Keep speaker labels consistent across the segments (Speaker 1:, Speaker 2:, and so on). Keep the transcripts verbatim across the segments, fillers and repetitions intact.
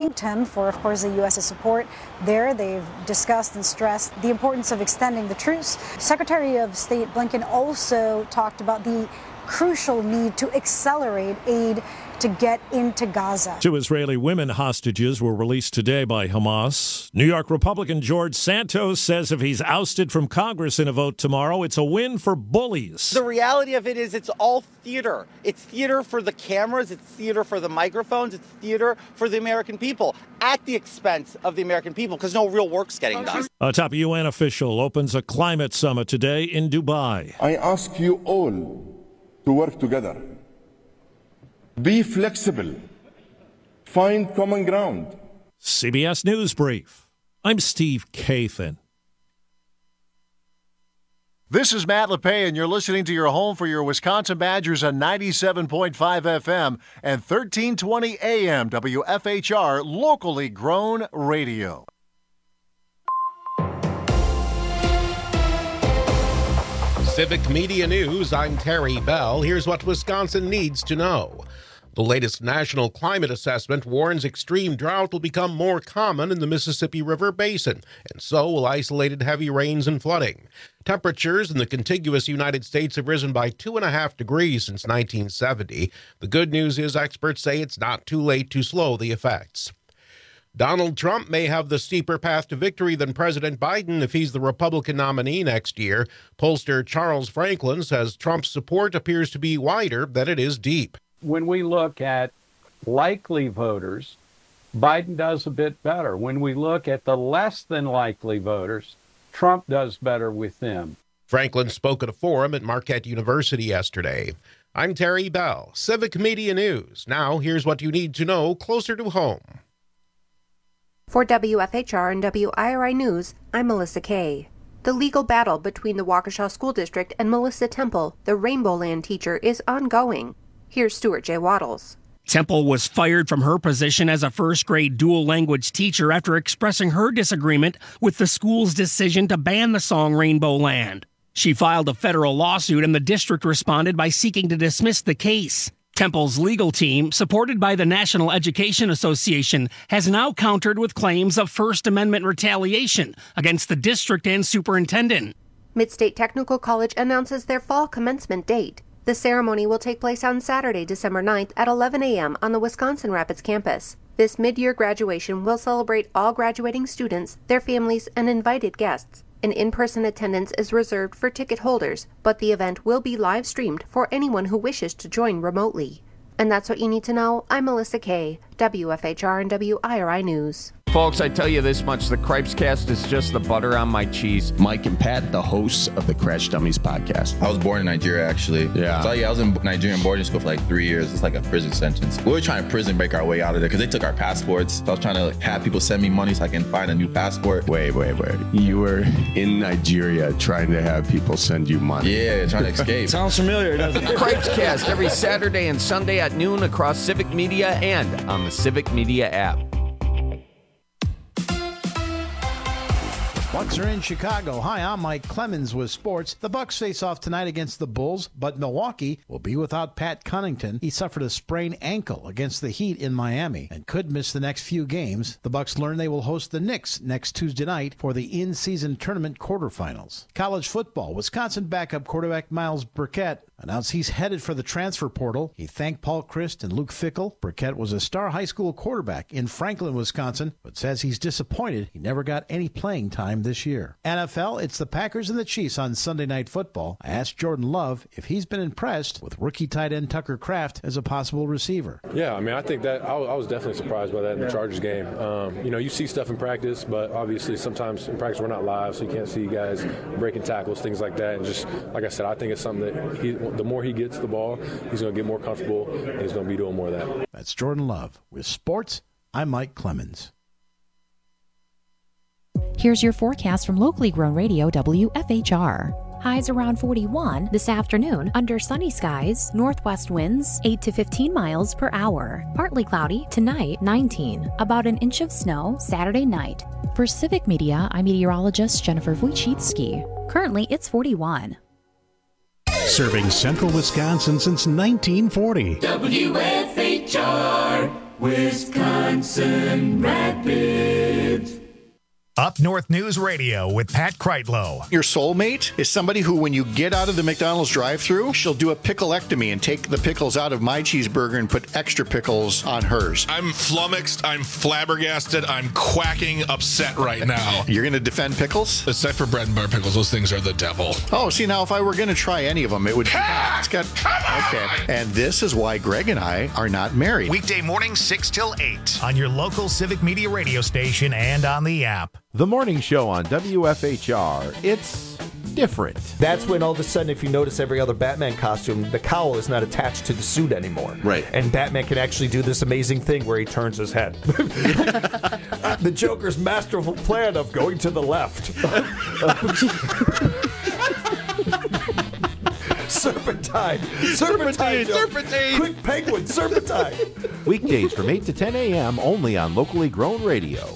Speaker 1: thanked him for, of course, the U S's support there. They've discussed and stressed the importance of extending the truce. Secretary of State Blinken also talked about the crucial need to accelerate aid to get into Gaza.
Speaker 2: Two Israeli women hostages were released today by Hamas. New York Republican George Santos says if he's ousted from Congress in a vote tomorrow, it's a win for bullies.
Speaker 3: The reality of it is it's all theater. It's theater for the cameras. It's theater for the microphones. It's theater for the American people at the expense of the American people because no real work's getting done.
Speaker 2: A top U N official opens a climate summit today in Dubai.
Speaker 4: I ask you all to work together. Be flexible. Find common ground.
Speaker 2: C B S News Brief. I'm Steve Kathan.
Speaker 5: This is Matt LePay, and you're listening to your home for your Wisconsin Badgers on ninety-seven point five F M and thirteen twenty A M W F H R, locally grown radio.
Speaker 6: Civic Media News, I'm Terry Bell. Here's what Wisconsin needs to know. The latest national climate assessment warns extreme drought will become more common in the Mississippi River Basin, and so will isolated heavy rains and flooding. Temperatures in the contiguous United States have risen by two and a half degrees since nineteen seventy. The good news is experts say it's not too late to slow the effects. Donald Trump may have the steeper path to victory than President Biden if he's the Republican nominee next year. Pollster Charles Franklin says Trump's support appears to be wider than it is deep.
Speaker 7: When we look at likely voters, Biden does a bit better. When we look at the less than likely voters, Trump does better with them.
Speaker 6: Franklin spoke at a forum at Marquette University yesterday. I'm Terry Bell, Civic Media News. Now, here's what you need to know closer to home.
Speaker 8: For W F H R and W I R I News, I'm Melissa Kay. The legal battle between the Waukesha School District and Melissa Temple, the Rainbow Land teacher, is ongoing. Here's Stuart J. Waddles.
Speaker 9: Temple was fired from her position as a first-grade dual-language teacher after expressing her disagreement with the school's decision to ban the song Rainbow Land. She filed a federal lawsuit, and the district responded by seeking to dismiss the case. Temple's legal team, supported by the National Education Association, has now countered with claims of First Amendment retaliation against the district and superintendent.
Speaker 8: Midstate Technical College announces their fall commencement date. The ceremony will take place on Saturday, December ninth at eleven a m on the Wisconsin Rapids campus. This mid-year graduation will celebrate all graduating students, their families, and invited guests. An in-person attendance is reserved for ticket holders, but the event will be live-streamed for anyone who wishes to join remotely. And that's what you need to know. I'm Melissa Kay, W F H R and W I R I News.
Speaker 10: Folks, I tell you this much, the Cripescast is just the butter on my cheese.
Speaker 11: Mike and Pat, the hosts of the Crash Dummies podcast.
Speaker 12: I was born in Nigeria, actually.
Speaker 11: Yeah.
Speaker 12: So, yeah, I was in Nigerian boarding school for like three years. It's like a prison sentence. We were trying to prison break our way out of there because they took our passports. So I was trying to like, have people send me money so I can find a new passport.
Speaker 11: Wait, wait, wait. You were in Nigeria trying to have people send you money.
Speaker 12: Yeah, trying to escape.
Speaker 13: Sounds familiar, doesn't it?
Speaker 10: Cripescast every Saturday and Sunday at noon across Civic Media and on the Civic Media app.
Speaker 14: Bucks are in Chicago. Hi, I'm Mike Clemens with sports. The Bucks face off tonight against the Bulls, but Milwaukee will be without Pat Connaughton. He suffered a sprained ankle against the Heat in Miami and could miss the next few games. The Bucks learn they will host the Knicks next Tuesday night for the in-season tournament quarterfinals. College football, Wisconsin backup quarterback Miles Burkett announced he's headed for the transfer portal. He thanked Paul Chryst and Luke Fickell. Burkett was a star high school quarterback in Franklin, Wisconsin, but says he's disappointed he never got any playing time this year. N F L, it's the Packers and the Chiefs on Sunday Night Football. I asked Jordan Love if he's been impressed with rookie tight end Tucker Kraft as a possible receiver.
Speaker 15: Yeah, I mean, I think that I was, I was definitely surprised by that in the Chargers game. Um, you know, you see stuff in practice, but obviously sometimes in practice we're not live, so you can't see guys breaking tackles, things like that. And just, like I said, I think it's something that he, the more he gets the ball, he's going to get more comfortable, and he's going to be doing more of that.
Speaker 14: That's Jordan Love. With sports, I'm Mike Clemens.
Speaker 16: Here's your forecast from locally grown radio W F H R. Highs around forty-one this afternoon under sunny skies, northwest winds eight to fifteen miles per hour. Partly cloudy tonight, nineteen. About an inch of snow Saturday night. For Civic Media, I'm meteorologist Jennifer Wojcicki. Currently, it's forty-one.
Speaker 17: Serving central Wisconsin since nineteen forty.
Speaker 18: W F H R.
Speaker 13: Wisconsin Rapids.
Speaker 17: Up North News Radio with Pat Kreitlow.
Speaker 5: Your soulmate is somebody who, when you get out of the McDonald's drive-thru, she'll do a picklectomy and take the pickles out of my cheeseburger and put extra pickles on hers.
Speaker 18: I'm flummoxed. I'm flabbergasted. I'm quacking upset right now.
Speaker 5: You're going to defend pickles?
Speaker 18: Except for bread and butter pickles. Those things are the devil.
Speaker 5: Oh, see, now if I were going to try any of them, it would be... It's got, okay. And this is why Greg and I are not married.
Speaker 17: Weekday mornings, six till eight on your local Civic Media radio station and on the app.
Speaker 19: The morning show on W F H R, it's different.
Speaker 20: That's when all of a sudden, if you notice every other Batman costume, the cowl is not attached to the suit anymore.
Speaker 19: Right.
Speaker 20: And Batman can actually do this amazing thing where he turns his head. The Joker's masterful plan of going to the left. Serpentine. Serpentine.
Speaker 19: Serpentine.
Speaker 20: Quick penguin. Serpentine.
Speaker 19: Weekdays from eight to ten a.m. only on Locally Grown Radio.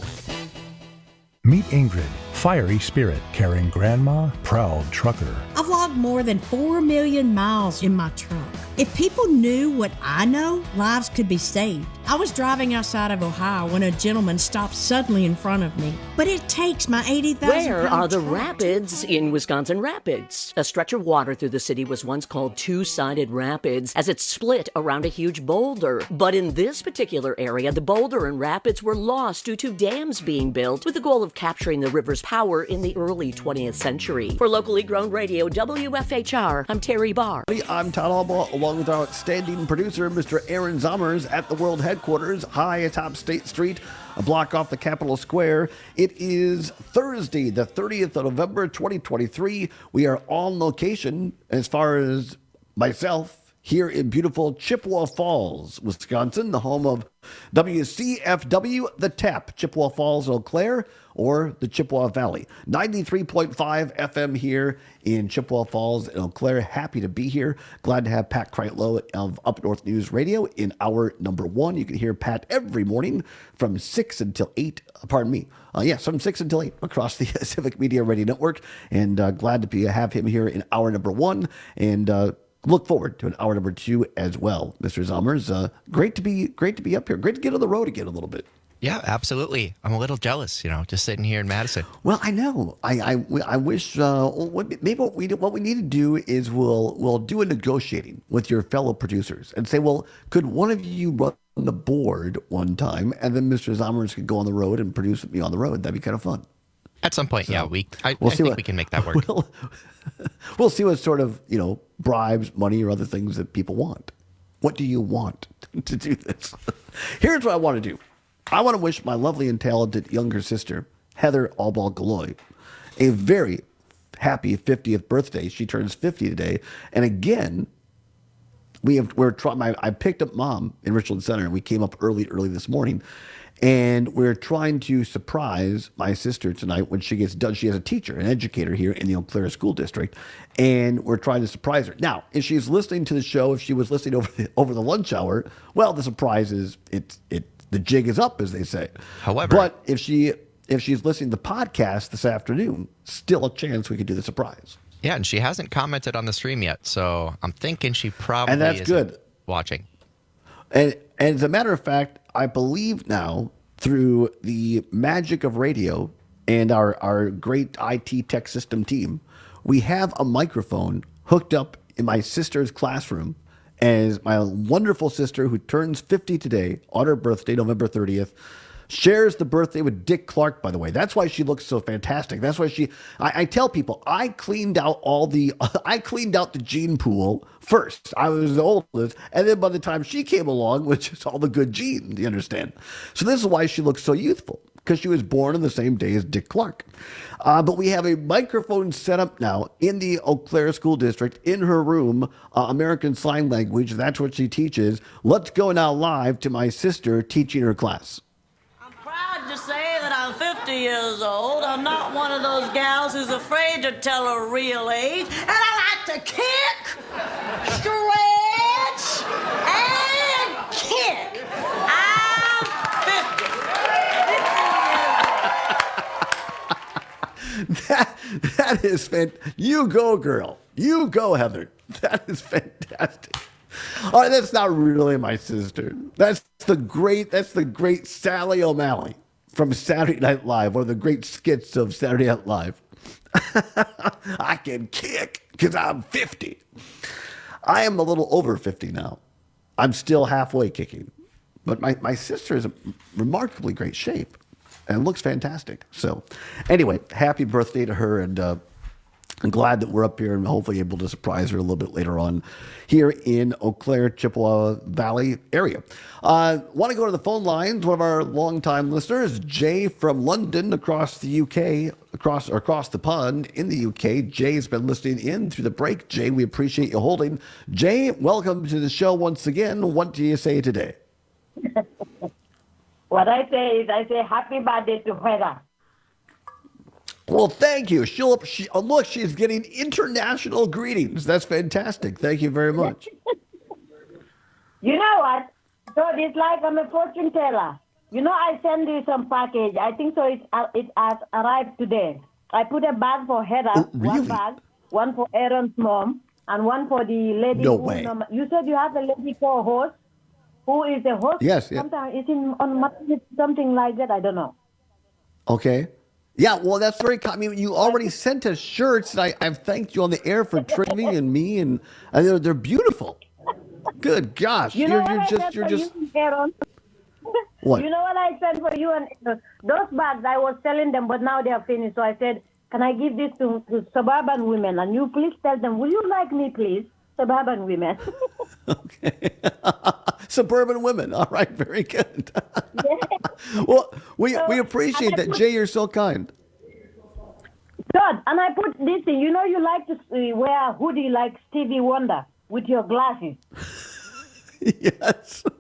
Speaker 21: Meet Ingrid, fiery spirit, caring grandma, proud trucker.
Speaker 22: I've logged more than four million miles in my truck. If people knew what I know, lives could be saved. I was driving outside of Ohio when a gentleman stopped suddenly in front of me. But it takes my eighty thousand pound
Speaker 23: Where are the
Speaker 22: truck.
Speaker 23: rapids in Wisconsin Rapids? A stretch of water through the city was once called Two-Sided Rapids as it split around a huge boulder. But in this particular area, the boulder and rapids were lost due to dams being built with the goal of capturing the river's power in the early twentieth century. For Locally Grown Radio, W F H R, I'm Terry Barr.
Speaker 24: I'm Todd Albaugh, along with our outstanding producer, Mister Aaron Zommers, at the world headquarters, high atop State Street, a block off the Capitol Square. It is Thursday, the thirtieth of November, twenty twenty-three. We are on location, as far as myself, here in beautiful Chippewa Falls, Wisconsin, the home of W C F W, The Tap, Chippewa Falls, Eau Claire, or the Chippewa Valley. ninety-three point five F M here in Chippewa Falls and Eau Claire. Happy to be here. Glad to have Pat Kreitlow of Up North News Radio in hour number one. You can hear Pat every morning from six until eight. Pardon me. Uh, yes, from six until eight across the Civic Media Radio Network. And uh, glad to be have him here in hour number one. And uh, look forward to an hour number two as well, Mister Zommers. Uh, great to be great to be up here. Great to get on the road again a little bit.
Speaker 25: Yeah, absolutely. I'm a little jealous, you know, just sitting here in Madison.
Speaker 24: Well, I know. I I, I wish uh, what, maybe what we what we need to do is we'll we'll do a negotiating with your fellow producers and say, well, could one of you run the board one time, and then Mister Zommers could go on the road and produce with me on the road. That'd be kind of fun.
Speaker 25: At some point, so, yeah, we I,
Speaker 24: we'll
Speaker 25: I
Speaker 24: see
Speaker 25: think
Speaker 24: what,
Speaker 25: we can make that work.
Speaker 24: We'll, we'll see what sort of, you know, bribes, money, or other things that people want. What do you want to do this? Here's what I want to do. I want to wish my lovely and talented younger sister, Heather Albaugh-Galloy, a very happy fiftieth birthday. She turns fifty today. And again, we have, we're trying, I picked up Mom in Richland Center, and we came up early, early this morning. And we're trying to surprise my sister tonight when she gets done. She has a teacher, an educator here in the Eau Claire School District, and we're trying to surprise her. Now, if she's listening to the show, if she was listening over the, over the lunch hour, well, the surprise is it's it the jig is up, as they say.
Speaker 25: However,
Speaker 24: but if she if she's listening to the podcast this afternoon, still a chance we could do the surprise.
Speaker 25: Yeah, and she hasn't commented on the stream yet, so I'm thinking she probably
Speaker 24: and that's good
Speaker 25: watching.
Speaker 24: And, and as a matter of fact, I believe now, through the magic of radio and our, our great I T tech system team, we have a microphone hooked up in my sister's classroom as my wonderful sister, who turns fifty today on her birthday, November thirtieth, shares the birthday with Dick Clark, by the way. That's why she looks so fantastic. That's why she, I, I tell people, I cleaned out all the, I cleaned out the gene pool first. I was the oldest. And then by the time she came along, with just all the good genes, you understand? So this is why she looks so youthful, because she was born on the same day as Dick Clark. Uh, but we have a microphone set up now in the Eau Claire School District, in her room, uh, American Sign Language. That's what she teaches. Let's go now live to my sister teaching her class.
Speaker 26: To say that I'm fifty years old. I'm not one of those gals who's afraid to tell her real age. And I like to kick, stretch, and kick. I'm fifty.
Speaker 24: that, that is fantastic. You go, girl. You go, Heather. That is fantastic. All right, that's not really my sister. That's the great. That's the great Sally O'Malley from Saturday Night Live, one of the great skits of Saturday Night Live. I can kick because I'm fifty. I am a little over fifty now. I'm still halfway kicking, but my, my sister is in remarkably great shape and looks fantastic. So, anyway, happy birthday to her, and uh, I'm glad that we're up here and hopefully able to surprise her a little bit later on here in Eau Claire, Chippewa Valley area. Uh, want to go to the phone lines? One of our longtime listeners, Jay from London, across the U K, across or across the pond in the U K. Jay's been listening in through the break. Jay, we appreciate you holding. Jay, welcome to the show once again. What do you say today?
Speaker 1: What I say is, I say happy birthday to Heather.
Speaker 24: Well, thank you. She'll, she, oh, look, she's getting international greetings. That's fantastic. Thank you very much.
Speaker 1: You know what? So it's like I'm a fortune teller. You know, I send you some package. I think so. It's uh, it has arrived today. I put a bag for Heather,
Speaker 24: oh, really?
Speaker 1: one bag, one for Aaron's mom, and one for the lady.
Speaker 24: No
Speaker 1: who,
Speaker 24: way.
Speaker 1: Nom- you said you have a lady co-host who is a host.
Speaker 24: Yes. Yeah.
Speaker 1: Sometimes it's in on something like that. I don't know.
Speaker 24: Okay. Yeah, well, that's very kind. I mean, you already sent us shirts, and I, I've thanked you on the air for trimming and me, and, and they're, they're beautiful. Good gosh.
Speaker 1: You know
Speaker 24: you're,
Speaker 1: what
Speaker 24: you're
Speaker 1: I
Speaker 24: just,
Speaker 1: said
Speaker 24: you're
Speaker 1: for
Speaker 24: just.
Speaker 1: you, Aaron?
Speaker 24: What?
Speaker 1: You know what I said for you? And uh, those bags, I was selling them, but now they are finished. So I said, can I give this to, to suburban women? And you please tell them, will you like me, please? Suburban women.
Speaker 24: Okay. Suburban women. All right. Very good. Well, we
Speaker 1: So,
Speaker 24: we appreciate that.
Speaker 1: put-
Speaker 24: Jay, you're so kind.
Speaker 1: Good. And I put this thing. You know, you like to uh, wear a hoodie like Stevie Wonder with your glasses.
Speaker 24: Yes.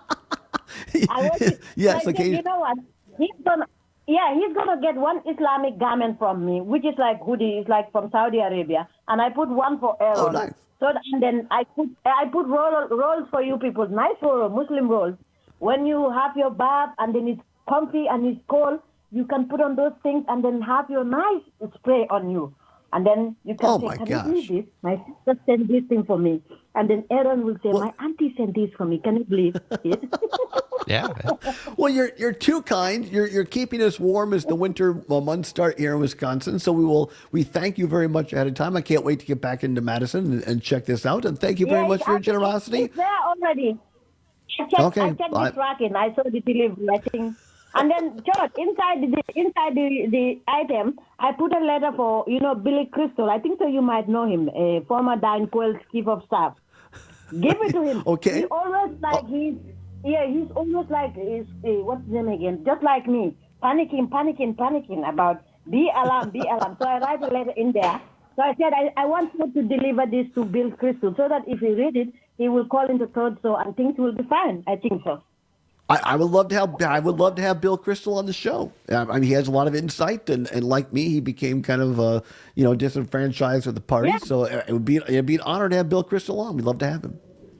Speaker 1: I want to,
Speaker 24: Yes,
Speaker 1: so I said,
Speaker 24: occasion-
Speaker 1: you know what? He's gonna, yeah, he's gonna get one Islamic garment from me, which is like hoodie, it's like from Saudi Arabia, and I put one for Aaron.
Speaker 24: Oh, nice.
Speaker 1: So and then I put I put roll, rolls for you people, nice roll, Muslim rolls. When you have your bath and then it's comfy and it's cold, you can put on those things and then have your nice spray on you. And then you can
Speaker 24: Oh,
Speaker 1: say,
Speaker 24: my
Speaker 1: can
Speaker 24: gosh.
Speaker 1: you believe this? My sister sent this thing for me. And then Aaron will say, my auntie sent this for me. Can you believe it?
Speaker 25: Yeah.
Speaker 24: Well, you're you're too kind. You're you're keeping us warm as the winter uh, months start here in Wisconsin. So we will we thank you very much ahead of time. I can't wait to get back into Madison and, and check this out. And thank you very
Speaker 1: Yeah,
Speaker 24: much for your
Speaker 1: it's-
Speaker 24: generosity.
Speaker 1: It's there already. I checked,
Speaker 24: Okay,
Speaker 1: I checked
Speaker 24: I-
Speaker 1: the tracking. I saw the delivery. I think. And then, George, inside the inside the, the item, I put a letter for, you know, Billy Crystal. I think so you might know him, a former Dine Quell's chief of staff. Give it to him.
Speaker 24: Okay.
Speaker 1: He always like he's, yeah, he's always like, he's, uh, what's his name again? Just like me, panicking, panicking, panicking about be alarm, be alarm. So I write a letter in there. So I said, I, I want you to deliver this to Bill Crystal so that if he read it, he will call into third so and things will be fine. I think so.
Speaker 24: I, I would love to have I would love to have Bill Crystal on the show. Um, I mean, he has a lot of insight, and, and like me, he became kind of uh, you know disenfranchised with the party.
Speaker 1: Yeah.
Speaker 24: So it would be it'd be an honor to have Bill Crystal on. We'd love to have him.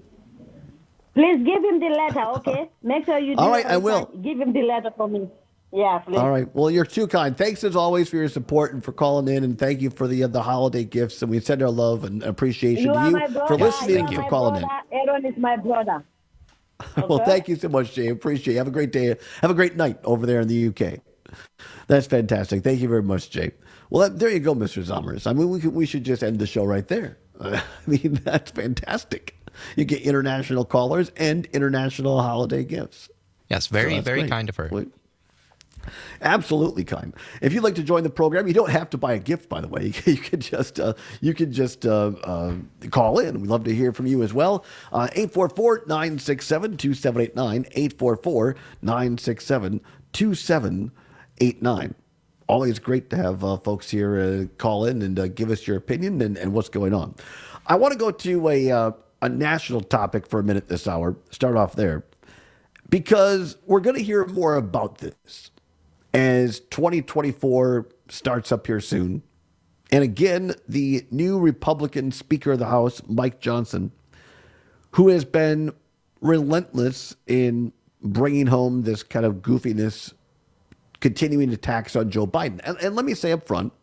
Speaker 1: Please give him the letter, okay? Make sure you do
Speaker 24: All right,
Speaker 1: it
Speaker 24: I
Speaker 1: on
Speaker 24: will.
Speaker 1: time. Give him the letter for me. Yeah, please.
Speaker 24: All right. Well, you're too kind. Thanks as always for your support and for calling in, and thank you for the uh, the holiday gifts. And we send our love and appreciation
Speaker 1: You
Speaker 24: to
Speaker 1: are
Speaker 24: you
Speaker 1: my brother.
Speaker 24: for listening and
Speaker 1: You
Speaker 24: for
Speaker 1: are my
Speaker 24: calling
Speaker 1: brother. Aaron is my brother.
Speaker 24: Well,
Speaker 1: Okay.
Speaker 24: thank you so much, Jay. Appreciate it. Have a great day. Have a great night over there in the U K. That's fantastic. Thank you very much, Jay. Well, that, there you go, Mister Zommers. I mean, we could, we should just end the show right there. I mean, that's fantastic. You get international callers and international holiday gifts.
Speaker 25: Yes, very,
Speaker 24: that's
Speaker 25: very
Speaker 24: great.
Speaker 25: kind of her.
Speaker 24: Well, absolutely kind. If you'd like to join the program, you don't have to buy a gift, by the way. You can, you can just uh, you can just uh, uh, call in. We'd love to hear from you as well. Uh, eight four four, nine six seven, two seven eight nine, eight four four, nine six seven, two seven eight nine. Always great to have uh, folks here uh, call in and uh, give us your opinion and, and what's going on. I want to go to a, uh, a national topic for a minute this hour. Start off there. Because we're going to hear more about this as twenty twenty-four starts up here soon. And again, the new Republican Speaker of the House, Mike Johnson, who has been relentless in bringing home this kind of goofiness, continuing attacks on Joe Biden. And, and let me say up front,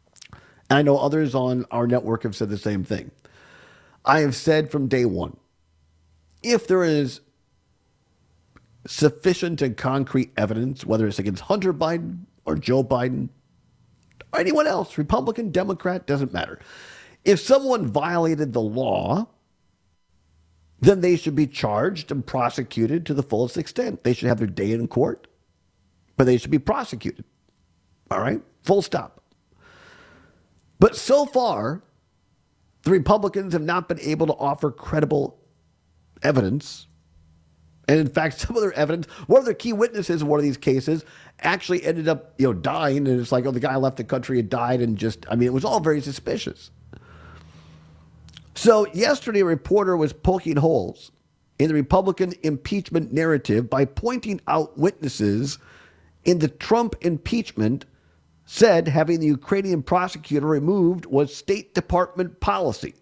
Speaker 24: and I know others on our network have said the same thing. I have said from day one if there is sufficient and concrete evidence, whether it's against Hunter Biden or Joe Biden or anyone else, Republican, Democrat, doesn't matter. If someone violated the law, then they should be charged and prosecuted to the fullest extent. They should have their day in court, but they should be prosecuted. All right? Full stop. But so far, the Republicans have not been able to offer credible evidence. And in fact, some of their evidence, one of their key witnesses in one of these cases actually ended up, you know, dying. And it's like, oh, the guy left the country and died, and just, I mean, it was all very suspicious. So yesterday, a reporter was poking holes in the Republican impeachment narrative by pointing out witnesses in the Trump impeachment said having the Ukrainian prosecutor removed was State Department policy.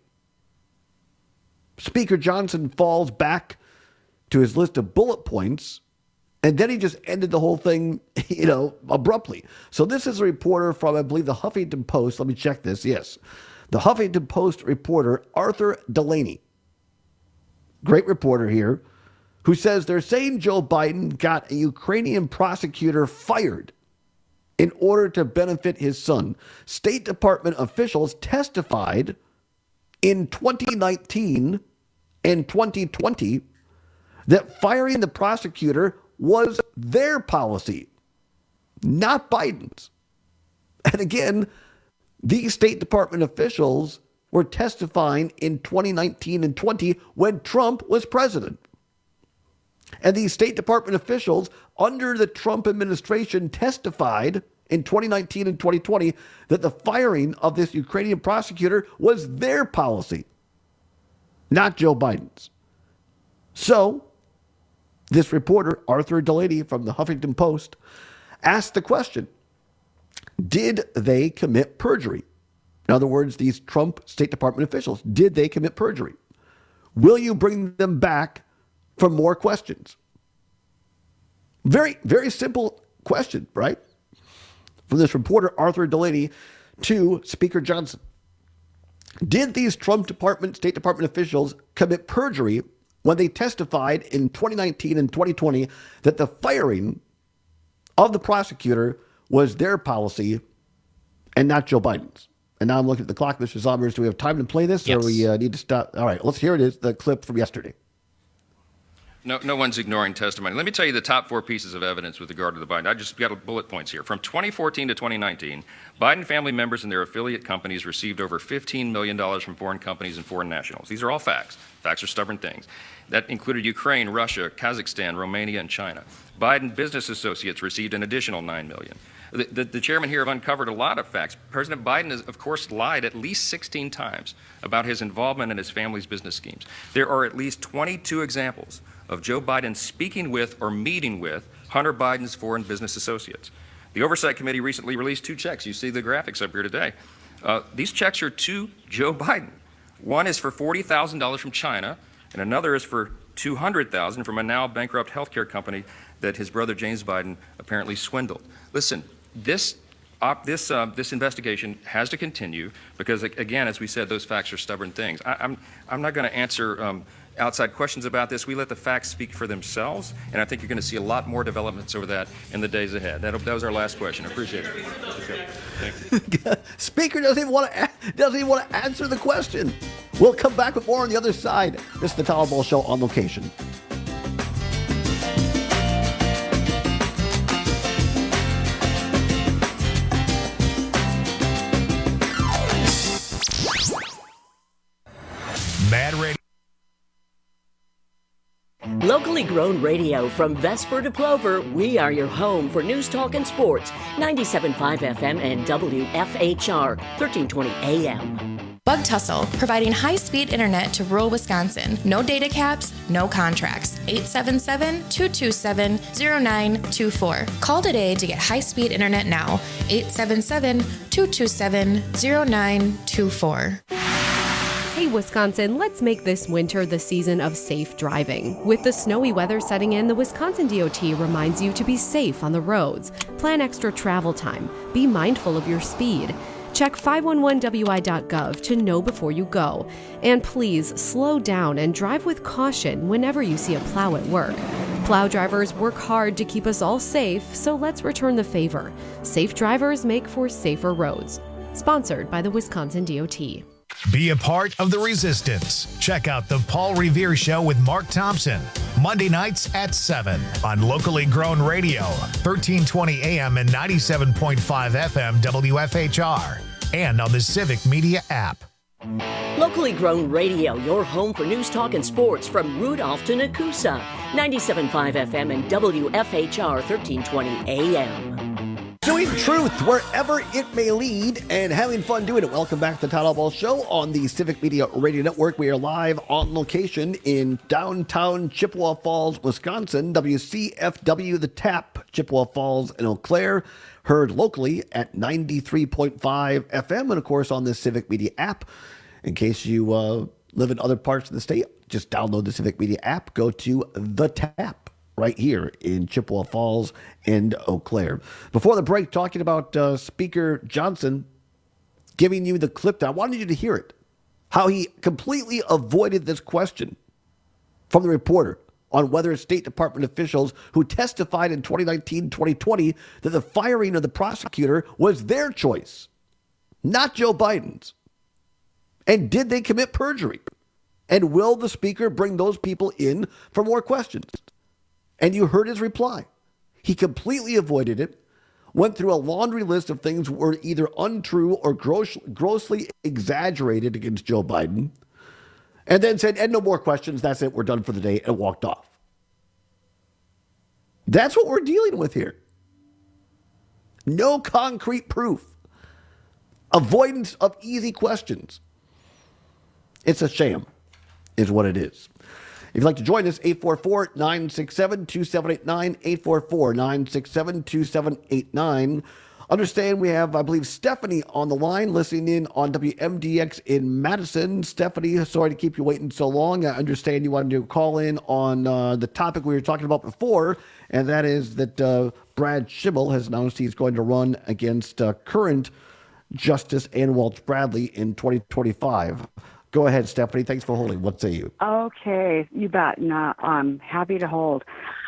Speaker 24: Speaker Johnson falls back to his list of bullet points, and then he just ended the whole thing, you know, abruptly. So this is a reporter from, I believe, the Huffington Post. Let me check this. Yes. The Huffington Post reporter, Arthur Delaney, great reporter here, who says they're saying Joe Biden got a Ukrainian prosecutor fired in order to benefit his son. State Department officials testified in twenty nineteen and twenty twenty that firing the prosecutor was their policy, not Biden's. And again, these State Department officials were testifying in twenty nineteen and twenty when Trump was president. And these State Department officials under the Trump administration testified in twenty nineteen and twenty twenty that the firing of this Ukrainian prosecutor was their policy, not Joe Biden's. So, this reporter, Arthur Delaney from the Huffington Post, asked the question, did they commit perjury? In other words, these Trump State Department officials, did they commit perjury? Will you bring them back for more questions? Very, very simple question, right? From this reporter, Arthur Delaney, to Speaker Johnson. Did these Trump Department, State Department officials commit perjury when they testified in twenty nineteen and twenty twenty that the firing of the prosecutor was their policy and not Joe Biden's? And now I'm looking at the clock, Mister Zommers. Do we have time to play this, yes, or we uh, need to stop? All right, let's hear it. Is the clip from yesterday.
Speaker 2: No, no one's ignoring testimony. Let me tell you the top four pieces of evidence with regard to the Biden. I just got bullet points here. From twenty fourteen to twenty nineteen, Biden family members and their affiliate companies received over fifteen million dollars from foreign companies and foreign nationals. These are all facts. Facts are stubborn things. That included Ukraine, Russia, Kazakhstan, Romania, and China. Biden business associates received an additional nine million dollars. The, the, the chairman here have uncovered a lot of facts. President Biden has, of course, lied at least sixteen times about his involvement in his family's business schemes. There are at least twenty-two examples of Joe Biden speaking with or meeting with Hunter Biden's foreign business associates. The Oversight Committee recently released two checks. You see the graphics up here today. Uh, these checks are to Joe Biden. One is for forty thousand dollars from China, and another is for two hundred thousand dollars from a now bankrupt healthcare company that his brother James Biden apparently swindled. Listen, this op, this uh, this investigation has to continue because, again, as we said, those facts are stubborn things. I, I'm I'm not going to answer um, outside questions about this. We let the facts speak for themselves, and I think you're going to see a lot more developments over that in the days ahead. That, that was our last question. I appreciate it. Okay. Thank you.
Speaker 24: Speaker doesn't even want to doesn't even want to answer the question. We'll come back with more on the other side. This is the Tyler Ball Show on location.
Speaker 17: Mad Radio.
Speaker 23: Locally grown radio from Vesper to Plover, we are your home for news, talk, and sports. ninety-seven point five F M and W F H R, thirteen twenty A M.
Speaker 3: Bug Tussle, providing high-speed internet to rural Wisconsin. No data caps, no contracts. eight seven seven, two two seven, zero nine two four. Call today to get high-speed internet now. eight seven seven, two two seven, zero nine two four.
Speaker 4: Hey Wisconsin, let's make this winter the season of safe driving. With the snowy weather setting in, the Wisconsin D O T reminds you to be safe on the roads. Plan extra travel time. Be mindful of your speed. Check five one one W I dot gov to know before you go. And please slow down and drive with caution whenever you see a plow at work. Plow drivers work hard to keep us all safe, so let's return the favor. Safe drivers make for safer roads. Sponsored by the Wisconsin D O T.
Speaker 17: Be a part of the resistance. Check out the Paul Revere Show with Mark Thompson, Monday nights at seven on locally grown radio, thirteen twenty A M and ninety-seven point five F M W F H R, and on the Civic Media app.
Speaker 23: Locally grown radio, your home for news, talk, and sports from Rudolph to Nakusa, ninety-seven point five F M and W F H R, thirteen twenty A M.
Speaker 24: Doing truth wherever it may lead and having fun doing it. Welcome back to the Todd Ball Show on the Civic Media Radio Network. We are live on location in downtown Chippewa Falls, Wisconsin. W C F W The Tap, Chippewa Falls and Eau Claire. Heard locally at ninety-three point five F M and, of course, on the Civic Media app. In case you uh, live in other parts of the state, just download the Civic Media app. Go to The Tap right here in Chippewa Falls and Eau Claire. Before the break, talking about uh, Speaker Johnson giving you the clip. I wanted you to hear it. How he completely avoided this question from the reporter on whether State Department officials who testified in twenty nineteen twenty twenty that the firing of the prosecutor was their choice, not Joe Biden's. And did they commit perjury? And will the speaker bring those people in for more questions? And you heard his reply. He completely avoided it, went through a laundry list of things that were either untrue or gross, grossly exaggerated against Joe Biden, and then said, and no more questions, that's it, we're done for the day, and walked off. That's what we're dealing with here. No concrete proof. Avoidance of easy questions. It's a sham, is what it is. If you'd like to join us, eight four four, nine six seven, two seven eight nine, eight four four, nine six seven, two seven eight nine. Understand we have, I believe, Stephanie on the line listening in on W M D X in Madison. Stephanie, sorry to keep you waiting so long. I understand you wanted to call in on uh, the topic we were talking about before, and that is that uh, Brad Schimmel has announced he's going to run against uh, current Justice Ann Welch Bradley in twenty twenty-five. Go ahead, Stephanie. Thanks for holding. What say you?
Speaker 6: Okay, you bet. No, I'm happy to hold.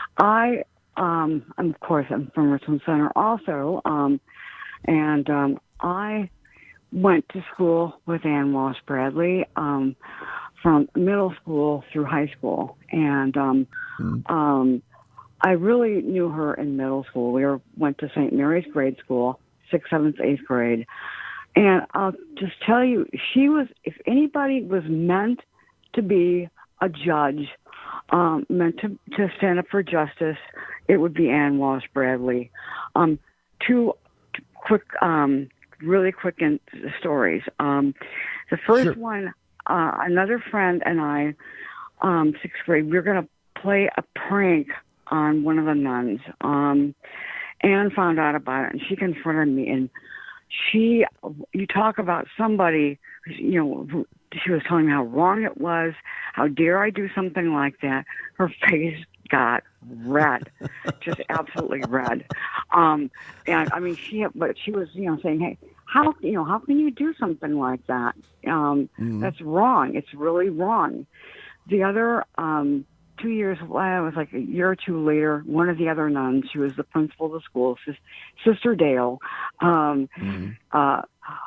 Speaker 6: I, um, of course, I'm from Richland Center also, um, and um, I went to school with Ann Welch Bradley um, from middle school through high school, and um, mm. um, I really knew her in middle school. We were, went to Saint Mary's grade school, sixth, seventh, eighth grade. And I'll just tell you, she was, if anybody was meant to be a judge, um, meant to, to stand up for justice, it would be Ann Welch Bradley. Um, two quick, um, really quick in- stories. Um, the first sure. one, uh, another friend and I, um, sixth grade, we were going to play a prank on one of the nuns. Um, Ann found out about it, and she confronted me, and She, you talk about somebody, you know, she was telling me how wrong it was. How dare I do something like that? Her face got red, just absolutely red. Um, and I mean, she, but she was, you know, saying, hey, how, you know, how can you do something like that? Um, mm-hmm. That's wrong. It's really wrong. The other, um, Two years, well, it was like a year or two later, one of the other nuns, who was the principal of the school, Sister Dale, um, mm-hmm. uh,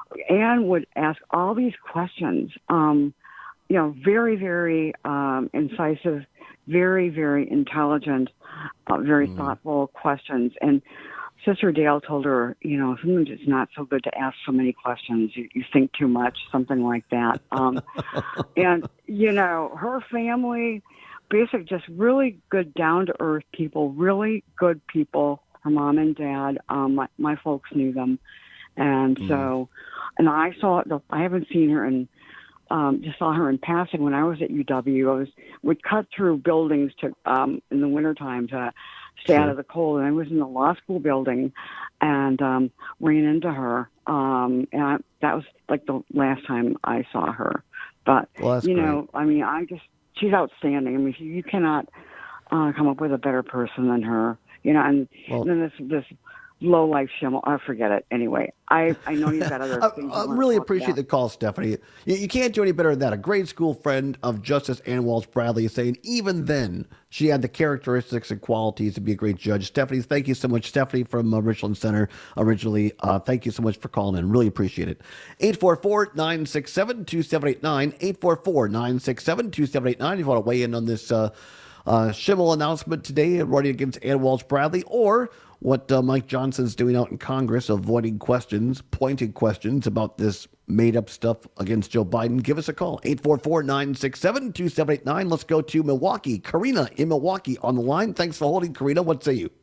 Speaker 6: Ann would ask all these questions, um, you know, very, very um, incisive, very, very intelligent, uh, very mm-hmm. thoughtful questions. And Sister Dale told her, you know, sometimes it's not so good to ask so many questions. You, you think too much, something like that. Um, and, you know, her family... Basic, just really good, down-to-earth people, really good people. Her mom and dad, um, my, my folks knew them. And mm. so, and I saw, I haven't seen her and um, just saw her in passing when I was at U W. I was, would cut through buildings to, um, in the wintertime to stay sure. out of the cold. And I was in the law school building and um, ran into her. Um, and I, that was like the last time I saw her. But, well, you know, great. I mean, I just, she's outstanding. I mean, you cannot uh, come up with a better person than her. You know, and, well, and then this this low life Schimmel. I forget it. Anyway, I, I know you've got other things.
Speaker 24: I, I really appreciate the call, Stephanie. You, you can't do any better than that. A grade school friend of Justice Ann Walsh Bradley is saying even then she had the characteristics and qualities to be a great judge. Stephanie, thank you so much. Stephanie from uh, Richland Center originally. Uh, thank you so much for calling in. Really appreciate it. eight four four, nine six seven, two seven eight nine. eight four four, nine six seven, two seven eight nine. If you want to weigh in on this uh, uh, Schimmel announcement today running against Ann Walsh Bradley, or what uh, Mike Johnson's doing out in Congress, avoiding questions, pointed questions about this made-up stuff against Joe Biden, give us a call. eight four four, nine six seven, two seven eight nine. Let's go to Milwaukee. Karina in Milwaukee on the line. Thanks for holding, Karina. What say you?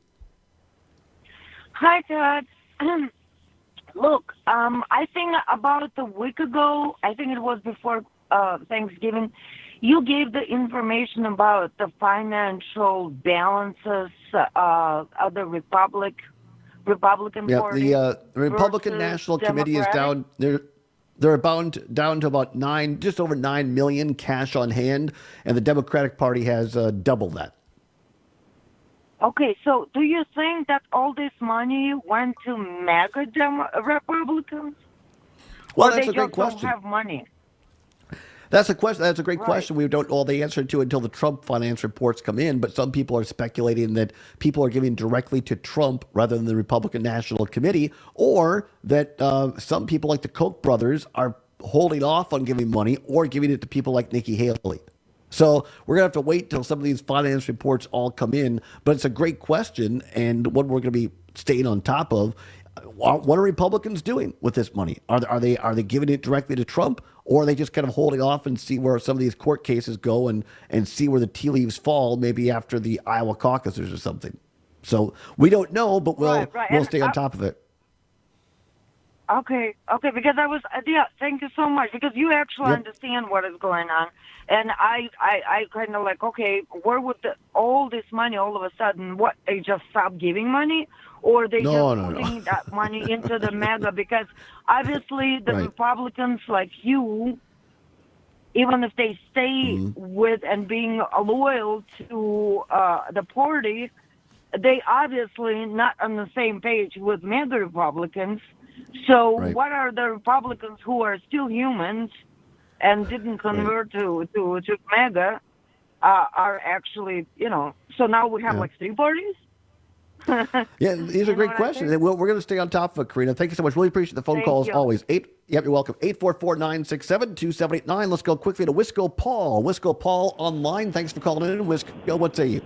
Speaker 7: Hi, Todd. Look, um, I think about a week ago, I think it was before uh, Thanksgiving, you gave the information about the financial balances uh, of the Republic, Republican
Speaker 24: yeah,
Speaker 7: Party.
Speaker 24: the uh, Republican National
Speaker 7: Democratic.
Speaker 24: Committee is down. They're they're bound down to about nine, just over nine million cash on hand, and the Democratic Party has uh, double that.
Speaker 7: Okay, so do you think that all this money went to MAGA Dem- Republicans?
Speaker 24: Well,
Speaker 7: or
Speaker 24: that's
Speaker 7: they
Speaker 24: a great
Speaker 7: just
Speaker 24: question.
Speaker 7: Don't have money.
Speaker 24: That's a question. That's a great
Speaker 7: Right.
Speaker 24: question. We don't know all the answer to until the Trump finance reports come in. But some people are speculating that people are giving directly to Trump rather than the Republican National Committee, or that uh, some people like the Koch brothers are holding off on giving money or giving it to people like Nikki Haley. So we're going to have to wait till some of these finance reports all come in. But it's a great question, and one we're going to be staying on top of. What are Republicans doing with this money? Are they, are they are they giving it directly to Trump, or are they just kind of holding off and see where some of these court cases go and, and see where the tea leaves fall, maybe after the Iowa caucuses or something? So we don't know, but we'll
Speaker 7: Right, right.
Speaker 24: we'll
Speaker 7: And
Speaker 24: stay on
Speaker 7: I-
Speaker 24: top of it.
Speaker 7: Okay, okay, because I was, uh, yeah, thank you so much, because you actually
Speaker 24: Yep.
Speaker 7: understand what is going on. And I, I, I kind of like, okay, where would the, all this money all of a sudden, what, they just stop giving money? Or they
Speaker 24: No,
Speaker 7: just
Speaker 24: no, no.
Speaker 7: putting that money into the MAGA? Because obviously the
Speaker 24: Right.
Speaker 7: Republicans like you, even if they stay
Speaker 24: Mhm.
Speaker 7: with and being loyal to uh, the party, they obviously not on the same page with MAGA Republicans. So
Speaker 24: Right.
Speaker 7: what are the Republicans who are still humans and didn't convert to, to, to MAGA uh, are actually, you know, so now we have
Speaker 24: Yeah.
Speaker 7: like three parties?
Speaker 24: Yeah, these are great questions. And we're, we're going to stay on top of it, Karina. Thank you so much. Really appreciate the phone
Speaker 7: Thank
Speaker 24: call as
Speaker 7: you.
Speaker 24: always. Eight, yep, you're welcome. eight four four, nine six seven, two seven eight nine. Let's go quickly to Wisco Paul. Wisco Paul online. Thanks for calling in. Wisco, what say you?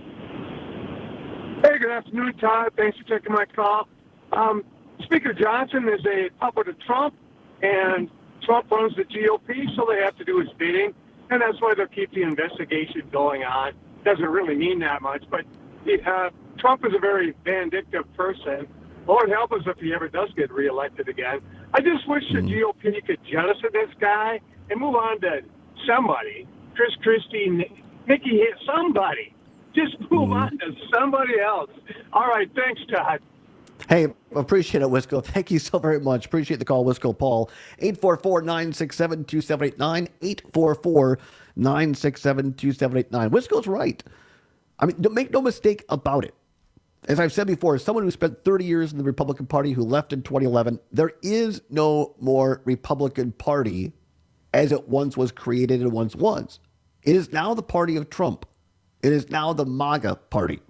Speaker 8: Hey, good afternoon, Todd. Thanks for taking my call. Um, Speaker Johnson is a puppet of Trump, and Trump runs the G O P, so they have to do his bidding, and that's why they'll keep the investigation going on. Doesn't really mean that much, but uh, Trump is a very vindictive person. Lord help us if he ever does get reelected again. I just wish the G O P could jettison this guy and move on to somebody. Chris Christie, Nikki, somebody. Just move on to somebody else. All right, thanks, Todd.
Speaker 24: Hey, appreciate it, Wisco. Thank you so very much. Appreciate the call, Wisco Paul. eight four four, nine six seven, two seven eight nine. eight four four, nine six seven, two seven eight nine. Wisco's right. I mean, don't make no mistake about it. As I've said before, as someone who spent thirty years in the Republican Party who left in twenty eleven, there is no more Republican Party as it once was created and once was. It is now the party of Trump. It is now the MAGA party.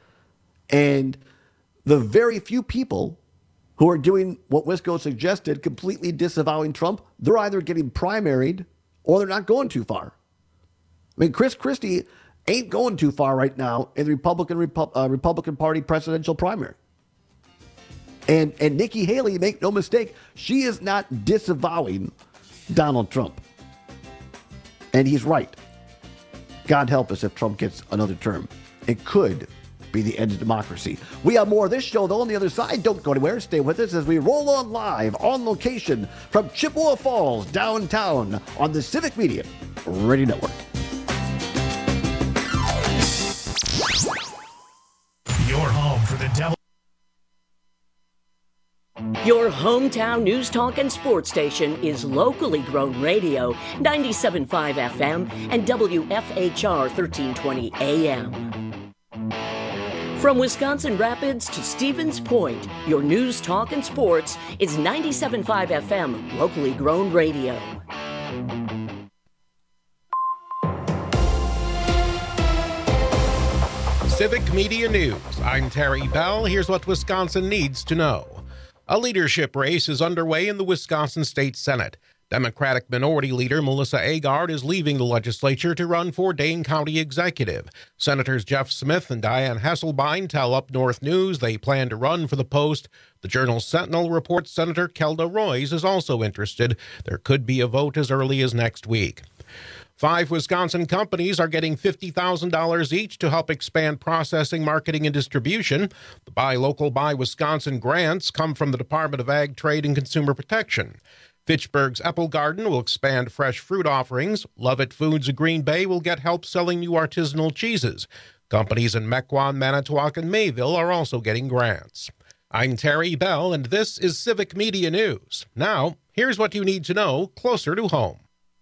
Speaker 24: And the very few people who are doing what Wisco suggested, completely disavowing Trump, they're either getting primaried or they're not going too far. I mean, Chris Christie ain't going too far right now in the Republican Repu- uh, Republican Party presidential primary. And and Nikki Haley, make no mistake, she is not disavowing Donald Trump. And he's right. God help us if Trump gets another term. It could be the end of democracy. We have more of this show, though, on the other side. Don't go anywhere. Stay with us as we roll on live on location from Chippewa Falls, downtown, on the Civic Media Radio Network.
Speaker 17: Your home for the devil.
Speaker 23: Your hometown news, talk, and sports station is locally grown radio, ninety-seven point five F M and W F H R thirteen twenty A M. From Wisconsin Rapids to Stevens Point, your news, talk, and sports is ninety-seven point five F M, locally grown radio.
Speaker 9: Civic Media News. I'm Terry Bell. Here's what Wisconsin needs to know. A leadership race is underway in the Wisconsin State Senate. Democratic Minority Leader Melissa Agard is leaving the legislature to run for Dane County Executive. Senators Jeff Smith and Diane Hesselbein tell Up North News they plan to run for the post. The Journal Sentinel reports Senator Kelda Roys is also interested. There could be a vote as early as next week. Five Wisconsin companies are getting fifty thousand dollars each to help expand processing, marketing, and distribution. The Buy Local, Buy Wisconsin grants come from the Department of Ag, Trade, and Consumer Protection. Fitchburg's Apple Garden will expand fresh fruit offerings. Lovett Foods of Green Bay will get help selling new artisanal cheeses. Companies in Mequon, Manitowoc, and Mayville are also getting grants. I'm Terry Bell, and this is Civic Media News. Now, here's what you need to know closer to home.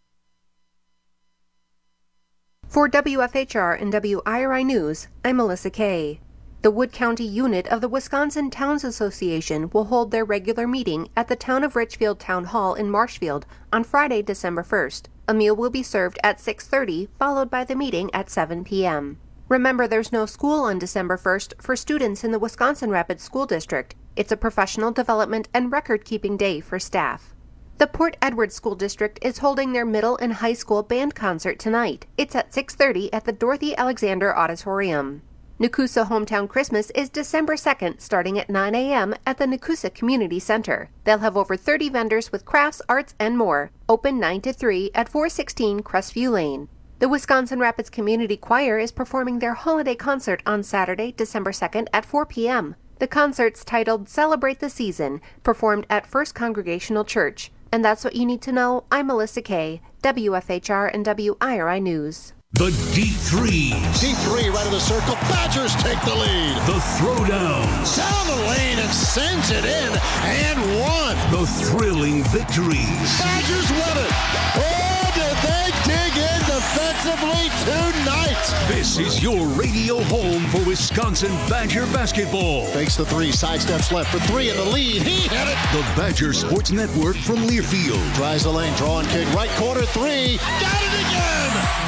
Speaker 4: For W F H R and W I R I News, I'm Melissa Kay. The Wood County unit of the Wisconsin Towns Association will hold their regular meeting at the Town of Richfield Town Hall in Marshfield on Friday, December first. A meal will be served at six thirty, followed by the meeting at seven p.m. Remember, there's no school on December first for students in the Wisconsin Rapids School District. It's a professional development and record-keeping day for staff. The Port Edward School District is holding their middle and high school band concert tonight. It's at six thirty at the Dorothy Alexander Auditorium. Nakusa Hometown Christmas is December second, starting at nine a.m. at the Nakusa Community Center. They'll have over thirty vendors with crafts, arts, and more. Open nine to three at four sixteen Crestview Lane. The Wisconsin Rapids Community Choir is performing their holiday concert on Saturday, December second at four p.m. The concert's titled Celebrate the Season, performed at First Congregational Church. And that's what you need to know. I'm Melissa Kay, W F H R and W I R I News.
Speaker 10: The deep threes.
Speaker 5: Deep three right of the circle. Badgers take the lead.
Speaker 10: The throwdowns.
Speaker 5: Down the lane and sends it in and one.
Speaker 10: The thrilling victories.
Speaker 5: Badgers win it. Oh, did they dig in defensively tonight?
Speaker 10: This is your radio home for Wisconsin Badger basketball.
Speaker 5: Fakes the three, sidesteps left for three in the lead. He hit it.
Speaker 10: The Badger Sports Network from Learfield.
Speaker 5: Drives the lane, draw and kick, right corner three. Got it again.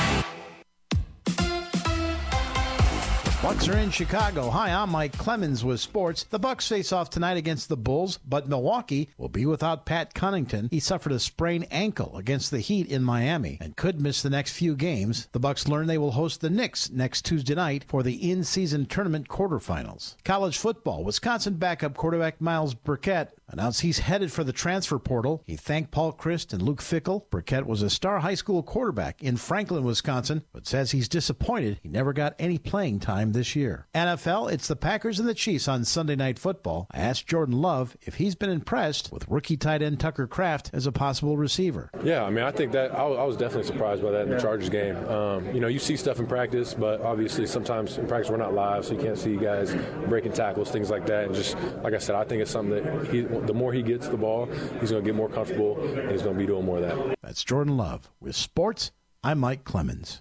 Speaker 11: Bucks are in Chicago. Hi, I'm Mike Clemens with sports. The Bucks face off tonight against the Bulls, but Milwaukee will be without Pat Connaughton. He suffered a sprained ankle against the Heat in Miami and could miss the next few games. The Bucks learn they will host the Knicks next Tuesday night for the in-season tournament quarterfinals. College football. Wisconsin backup quarterback Miles Burkett announced he's headed for the transfer portal. He thanked Paul Chryst and Luke Fickell. Burkett was a star high school quarterback in Franklin, Wisconsin, but says he's disappointed he never got any playing time this year. N F L, it's the Packers and the Chiefs on Sunday Night Football. I asked Jordan Love if he's been impressed with rookie tight end Tucker Kraft as a possible receiver.
Speaker 12: Yeah, I mean, I think that I, I was definitely surprised by that in the Chargers game. Um, you know, you see stuff in practice, but obviously sometimes in practice we're not live, so you can't see guys breaking tackles, things like that. And just, like I said, I think it's something that he, the more he gets the ball, he's going to get more comfortable, and he's going to be doing more of that.
Speaker 11: That's Jordan Love. With sports, I'm Mike Clemens.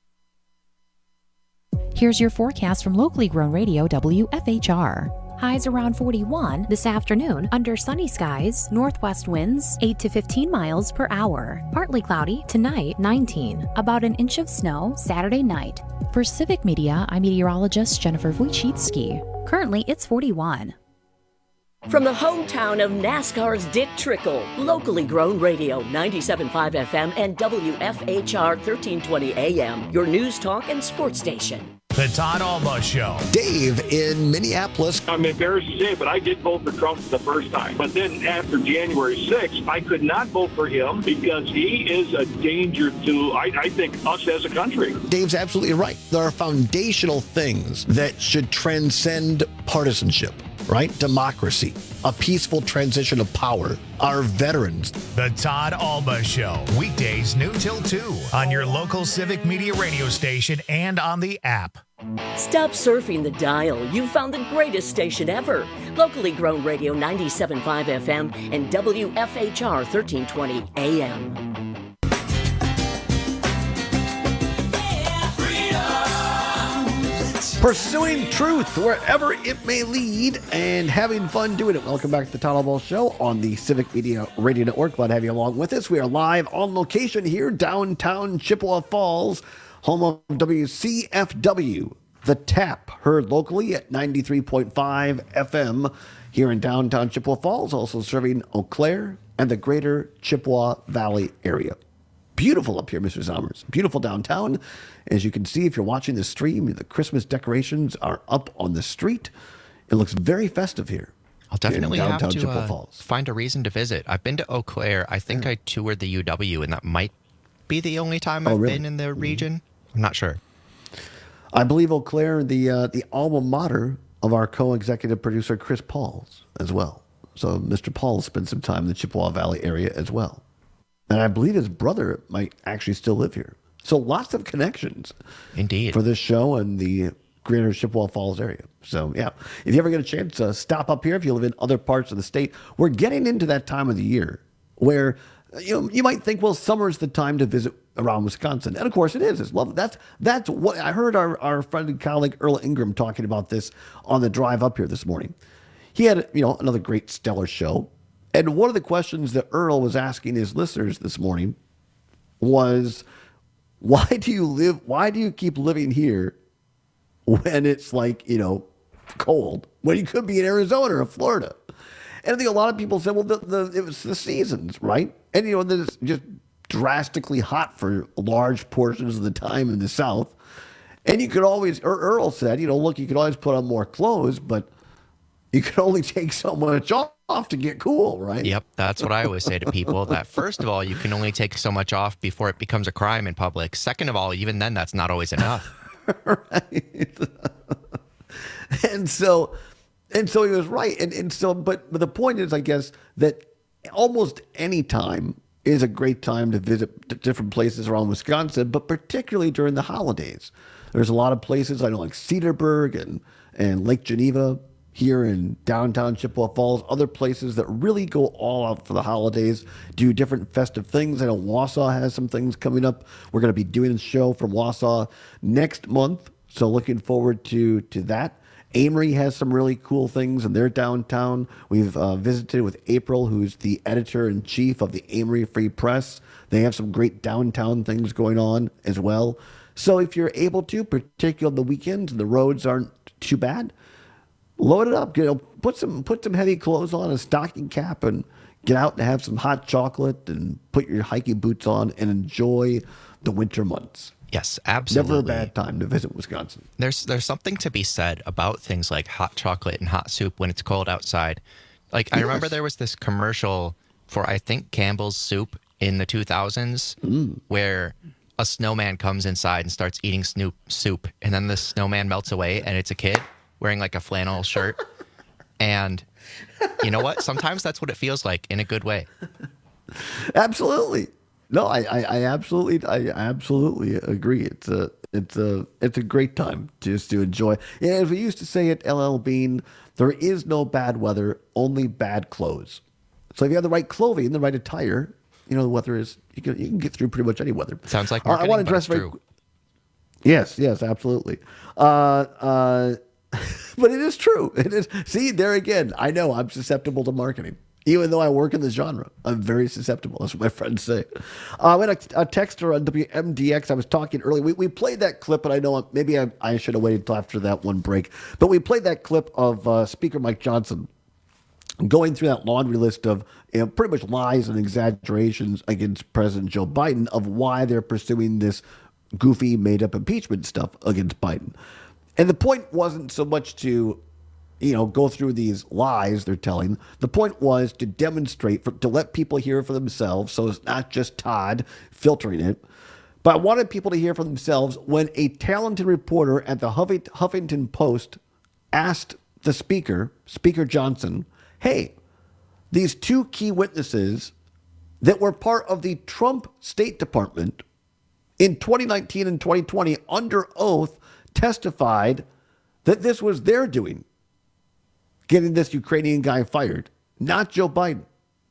Speaker 16: Here's your forecast from locally grown radio W F H R. Highs around forty-one this afternoon under sunny skies, northwest winds eight to fifteen miles per hour. Partly cloudy tonight, nineteen. About an inch of snow Saturday night. For Civic Media, I'm meteorologist Jennifer Wojcicki. Currently, it's forty-one.
Speaker 23: From the hometown of NASCAR's Dick Trickle, locally grown radio, ninety-seven point five F M and W F H R thirteen twenty A M, your news, talk, and sports station.
Speaker 17: The Todd Alba Show.
Speaker 24: Dave in Minneapolis.
Speaker 14: I'm embarrassed to say, but I did vote for Trump the first time. But then after January sixth, I could not vote for him because he is a danger to, I, I think, us as a country.
Speaker 24: Dave's absolutely right. There are foundational things that should transcend partisanship, right? Democracy, a peaceful transition of power, our veterans.
Speaker 17: The Todd Alba Show, weekdays noon till two on your local Civic Media radio station and on the app.
Speaker 23: Stop surfing the dial. You've found the greatest station ever. Locally grown radio, ninety-seven point five F M and W F H R thirteen twenty A M.
Speaker 24: Pursuing truth wherever it may lead and having fun doing it. Welcome back to the Todd Ball Show on the Civic Media Radio Network. Glad to have you along with us. We are live on location here, downtown Chippewa Falls, home of W C F W, The Tap, heard locally at ninety-three point five F M here in downtown Chippewa Falls, also serving Eau Claire and the greater Chippewa Valley area. Beautiful up here, Mister Zommers. Beautiful downtown. As you can see, if you're watching the stream, the Christmas decorations are up on the street. It looks very festive here.
Speaker 25: I'll definitely
Speaker 24: in
Speaker 25: have
Speaker 24: downtown
Speaker 25: to
Speaker 24: Chippewa
Speaker 25: uh,
Speaker 24: Falls.
Speaker 25: find a reason to visit. I've been to Eau Claire. I think
Speaker 24: Yeah.
Speaker 25: I toured the U W, and that might be the only time
Speaker 24: Oh,
Speaker 25: I've
Speaker 24: really?
Speaker 25: been in the region. I'm not sure.
Speaker 24: I believe Eau Claire, the uh, the alma mater of our co-executive producer Chris Pauls as well. So Mister Pauls spent some time in the Chippewa Valley area as well. And I believe his brother might actually still live here. So lots of connections.
Speaker 25: Indeed.
Speaker 24: For this show and the greater Chippewa Falls area. So, yeah, if you ever get a chance, uh, stop up here if you live in other parts of the state. We're getting into that time of the year where, you know, you might think, well, summer's the time to visit around Wisconsin. And, of course, it is. It's lovely. That's, that's what I heard our, our friend and colleague Earl Ingram talking about this on the drive up here this morning. He had, you know, another great stellar show. And one of the questions that Earl was asking his listeners this morning was, why do you live, why do you keep living here when it's like, you know, cold, when you could be in Arizona or Florida? And I think a lot of people said, well, the, the, it was the seasons, right? And, you know, then it's just drastically hot for large portions of the time in the South. And you could always, or Earl said, you know, look, you could always put on more clothes, but you can only take so much off to get cool, right?
Speaker 25: Yep, that's what I always say to people, that first of all, you can only take so much off before it becomes a crime in public. Second of all, even then, that's not always enough.
Speaker 24: Right. and so, and so he was right. And, and so, but, but the point is, I guess, that almost any time is a great time to visit different places around Wisconsin, but particularly during the holidays. There's a lot of places, I know, like Cedarburg and, and Lake Geneva here in downtown Chippewa Falls, other places that really go all out for the holidays, do different festive things. I know Wausau has some things coming up. We're going to be doing a show from Wausau next month, so looking forward to, to that. Amory has some really cool things in their downtown. We've uh, visited with April, who's the editor-in-chief of the Amory Free Press. They have some great downtown things going on as well. So if you're able to, particularly on the weekends and the roads aren't too bad, load it up. You know, put some put some heavy clothes on, a stocking cap, and get out and have some hot chocolate and put your hiking boots on and enjoy the winter months.
Speaker 25: Yes, absolutely.
Speaker 24: Never a bad time to visit Wisconsin.
Speaker 25: There's there's something to be said about things like hot chocolate and hot soup when it's cold outside. Like, I
Speaker 24: Yes.
Speaker 25: remember there was this commercial for, I think, Campbell's Soup in the two thousands
Speaker 24: Mm.
Speaker 25: where a snowman comes inside and starts eating snoop soup, and then the snowman melts away, and it's a kid wearing like a flannel shirt. And you know what? Sometimes that's what it feels like in a good way.
Speaker 24: Absolutely. No, I, I, I absolutely, I absolutely agree. It's a, it's a, it's a great time just to enjoy. Yeah, as we used to say at L L Bean, there is no bad weather, only bad clothes. So if you have the right clothing, the right attire, you know, the weather is, you can, you can get through pretty much any weather.
Speaker 25: Sounds like
Speaker 24: Uh, I
Speaker 25: marketing,
Speaker 24: want to
Speaker 25: but
Speaker 24: dress
Speaker 25: it's
Speaker 24: very.
Speaker 25: true.
Speaker 24: Yes, yes, absolutely. Uh, uh, but it is true. It is. See, there again, I know I'm susceptible to marketing. Even though I work in the genre, I'm very susceptible. That's what my friends say. Uh, we had a, a texter on W M D X. I was talking earlier. We, we played that clip, and I know maybe I, I should have waited until after that one break. But we played that clip of uh, Speaker Mike Johnson going through that laundry list of, you know, pretty much lies and exaggerations against President Joe Biden of why they're pursuing this goofy, made-up impeachment stuff against Biden. And the point wasn't so much to, you know, go through these lies they're telling. The point was to demonstrate, for, to let people hear for themselves, so it's not just Todd filtering it. But I wanted people to hear for themselves when a talented reporter at the Huffing- Huffington Post asked the speaker, Speaker Johnson, hey, these two key witnesses that were part of the Trump State Department in twenty nineteen and twenty twenty under oath testified that this was their doing, getting this Ukrainian guy fired, not Joe Biden.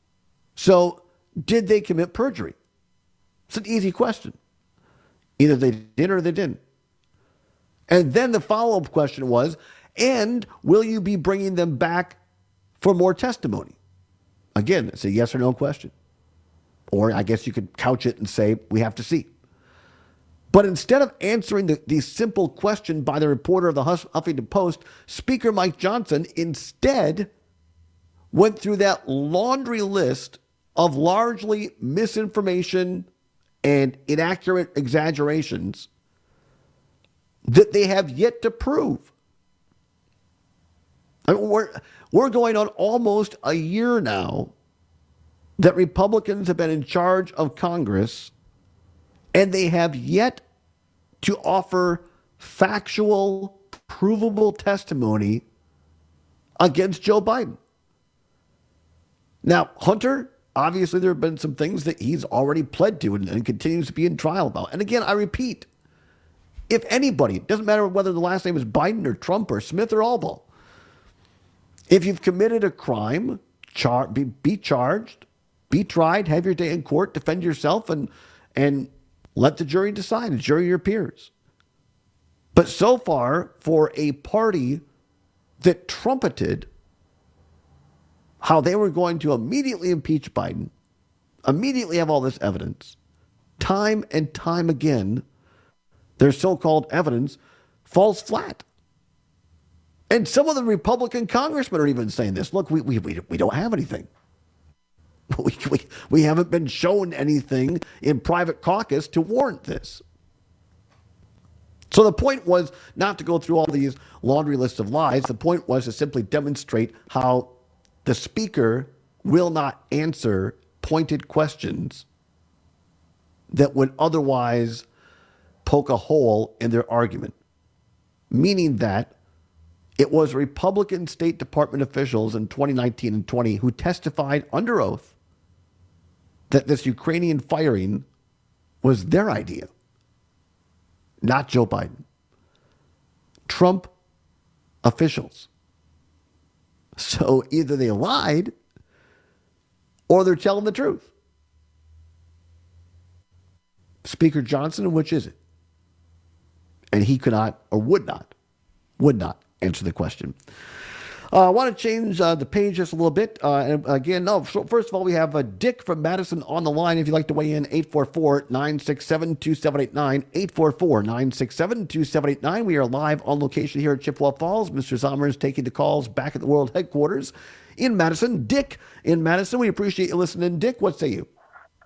Speaker 24: So did they commit perjury? It's an easy question. Either they did or they didn't. And then the follow-up question was, and will you be bringing them back for more testimony? Again, it's a yes or no question. Or I guess you could couch it and say, we have to see. But instead of answering the, the simple question by the reporter of the Huffington Post, Speaker Mike Johnson instead went through that laundry list of largely misinformation and inaccurate exaggerations that they have yet to prove. I mean, we're, we're going on almost a year now that Republicans have been in charge of Congress, and they have yet to offer factual, provable testimony against Joe Biden. Now, Hunter, obviously there have been some things that he's already pled to and, and continues to be in trial about. And again, I repeat, if anybody, it doesn't matter whether the last name is Biden or Trump or Smith or Albaugh, if you've committed a crime, char- be, be charged, be tried, have your day in court, defend yourself, and and let the jury decide, the jury your peers. But so far, for a party that trumpeted how they were going to immediately impeach Biden, immediately have all this evidence, time and time again, their so-called evidence falls flat. And some of the Republican congressmen are even saying this. Look, we we we, we don't have anything. We, we, we haven't been shown anything in private caucus to warrant this. So the point was not to go through all these laundry lists of lies. The point was to simply demonstrate how the speaker will not answer pointed questions that would otherwise poke a hole in their argument. Meaning that it was Republican State Department officials in twenty nineteen and twenty who testified under oath that this Ukrainian firing was their idea, not Joe Biden. Trump officials. So either they lied or they're telling the truth. Speaker Johnson, which is it? And he could not or would not, would not answer the question. Uh, I want to change uh, the page just a little bit. Uh, and again, no, so first of all, we have uh, Dick from Madison on the line. If you'd like to weigh in, eight four four, nine six seven, two seven eight nine, eight four four, nine six seven, two seven eight nine. We are live on location here at Chippewa Falls. Mister Sommer is taking the calls back at the world headquarters in Madison. Dick in Madison, we appreciate you listening. Dick, what say you?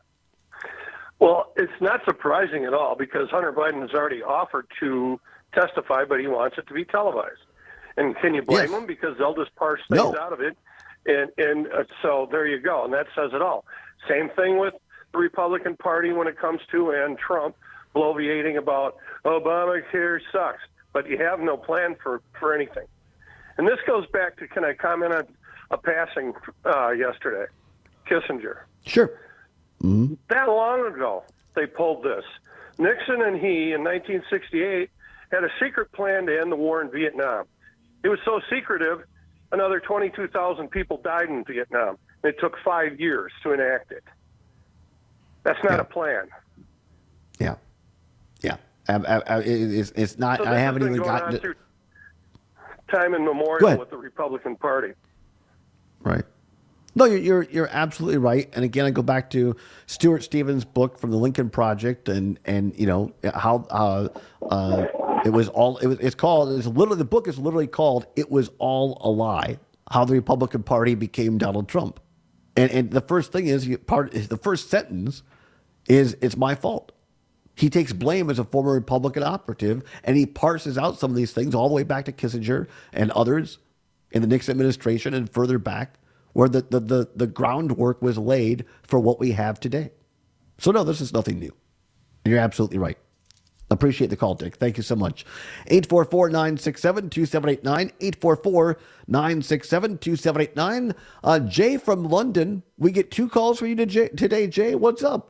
Speaker 8: Well, it's not surprising at all because Hunter Biden has already offered to testify, but he wants it to be televised. And can you blame yes. them? Because they'll just parse things no. out of it. And, and uh, so there you go. And that says it all. Same thing with the Republican Party when it comes to and Trump bloviating about Obamacare sucks. But you have no plan for, for anything. And this goes back to, can I comment on a passing uh, yesterday? Kissinger.
Speaker 24: Sure. Mm-hmm.
Speaker 8: That long ago, they pulled this. Nixon and he, in nineteen sixty-eight, had a secret plan to end the war in Vietnam. It was so secretive, another twenty-two thousand people died in Vietnam. It took five years to enact it. That's not
Speaker 24: yeah.
Speaker 8: a plan.
Speaker 24: Yeah. Yeah. I, I, I, it's, it's not,
Speaker 8: so
Speaker 24: I haven't even gotten
Speaker 8: to time immemorial with the Republican Party.
Speaker 24: Right. No, you're, you're you're absolutely right. And again, I go back to Stuart Stevens' book from the Lincoln Project, and and you know how uh, uh, it was all. It was. It's called. It's literally the book is literally called "It Was All a Lie." How the Republican Party became Donald Trump, and and the first thing is part is the first sentence is it's my fault. He takes blame as a former Republican operative, and he parses out some of these things all the way back to Kissinger and others in the Nixon administration and further back, where the, the, the, the groundwork was laid for what we have today. So, no, this is nothing new. And you're absolutely right. Appreciate the call, Dick. Thank you so much. eight four four, nine six seven, two seven eight nine, eight four four, nine six seven, two seven eight nine. Uh, Jay from London, we get two calls for you today, Jay. What's up?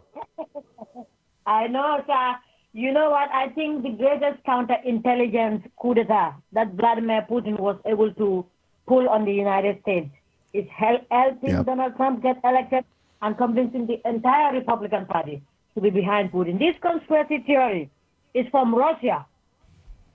Speaker 1: I know, sir. You know what? I think the greatest counterintelligence coup d'etat that Vladimir Putin was able to pull on the United States is help, helping yep. Donald Trump get elected and convincing the entire Republican Party to be behind Putin. This conspiracy theory is from Russia.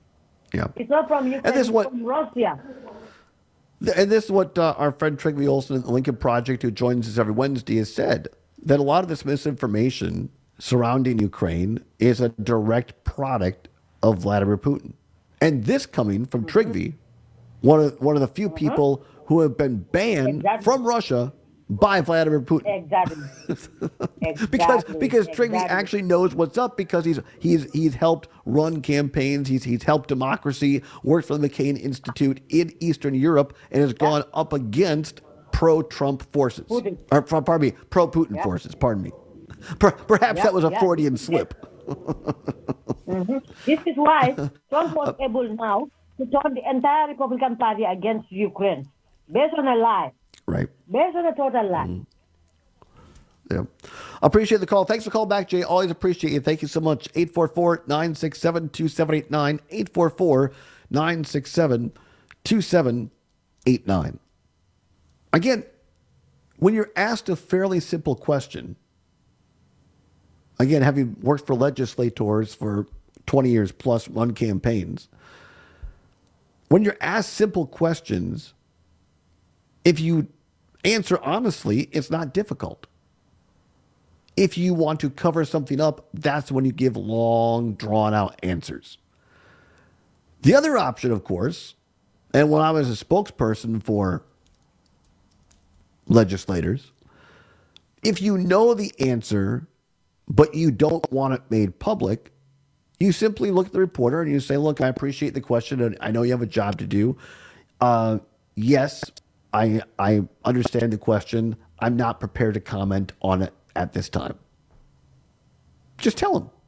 Speaker 24: Yeah.
Speaker 1: It's not from Ukraine,
Speaker 24: And this
Speaker 1: it's
Speaker 24: what-
Speaker 1: from Russia.
Speaker 24: And this is what uh, our friend Trigby Olson at the Lincoln Project, who joins us every Wednesday, has said, that a lot of this misinformation surrounding Ukraine is a direct product of Vladimir Putin. And this coming from
Speaker 1: Mm-hmm.
Speaker 24: Trigby, one of, one of the few people who have been banned
Speaker 1: Exactly.
Speaker 24: from Russia by Vladimir Putin.
Speaker 1: Exactly. exactly.
Speaker 24: Because because Trigby
Speaker 1: exactly.
Speaker 24: actually knows what's up because he's he's he's helped run campaigns, he's he's helped democracy, worked for the McCain Institute in Eastern Europe, and has gone up against pro-Trump forces.
Speaker 1: Putin.
Speaker 24: Or pardon me, pro-Putin
Speaker 1: Yeah.
Speaker 24: forces, pardon me. Per, perhaps
Speaker 1: Yeah,
Speaker 24: that was a
Speaker 1: yeah.
Speaker 24: Freudian slip.
Speaker 1: Mhm. This is why Trump was able now to turn the entire Republican Party against Ukraine, based on a lie,
Speaker 24: Right.
Speaker 1: based on a total lie.
Speaker 24: Mm. Yeah. Appreciate the call. Thanks for calling back, Jay. Always appreciate you. Thank you so much. eight four four, nine six seven, two seven eight nine. eight four four, nine six seven, two seven eight nine. Again, when you're asked a fairly simple question, again, having worked for legislators for twenty years plus, run campaigns, when you're asked simple questions, if you answer honestly, it's not difficult. If you want to cover something up, that's when you give long, drawn-out answers. The other option, of course, and when I was a spokesperson for legislators, if you know the answer, but you don't want it made public, you simply look at the reporter and you say, look, I appreciate the question, and I know you have a job to do. Uh, yes, I I understand the question. I'm not prepared to comment on it at this time. Just tell them.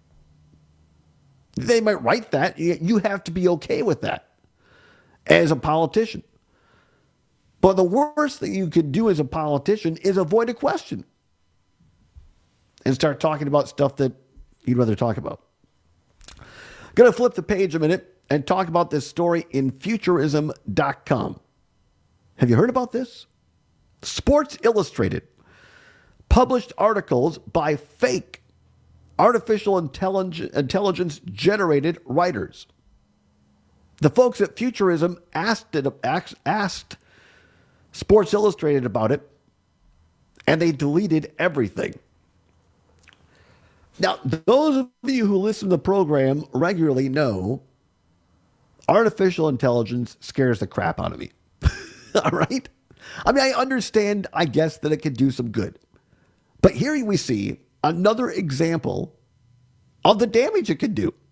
Speaker 24: They might write that. You you have to be okay with that as a politician. But the worst thing you could do as a politician is avoid a question and start talking about stuff that you'd rather talk about. Going to flip the page a minute and talk about this story in Futurism dot com. Have you heard about this? Sports Illustrated published articles by fake artificial intelligence generated writers. The folks at Futurism asked it, asked Sports Illustrated about it, and they deleted everything. Now, those of you who listen to the program regularly know artificial intelligence scares the crap out of me. All right? I mean, I understand, I guess, that it could do some good. But here we see another example of the damage it could do.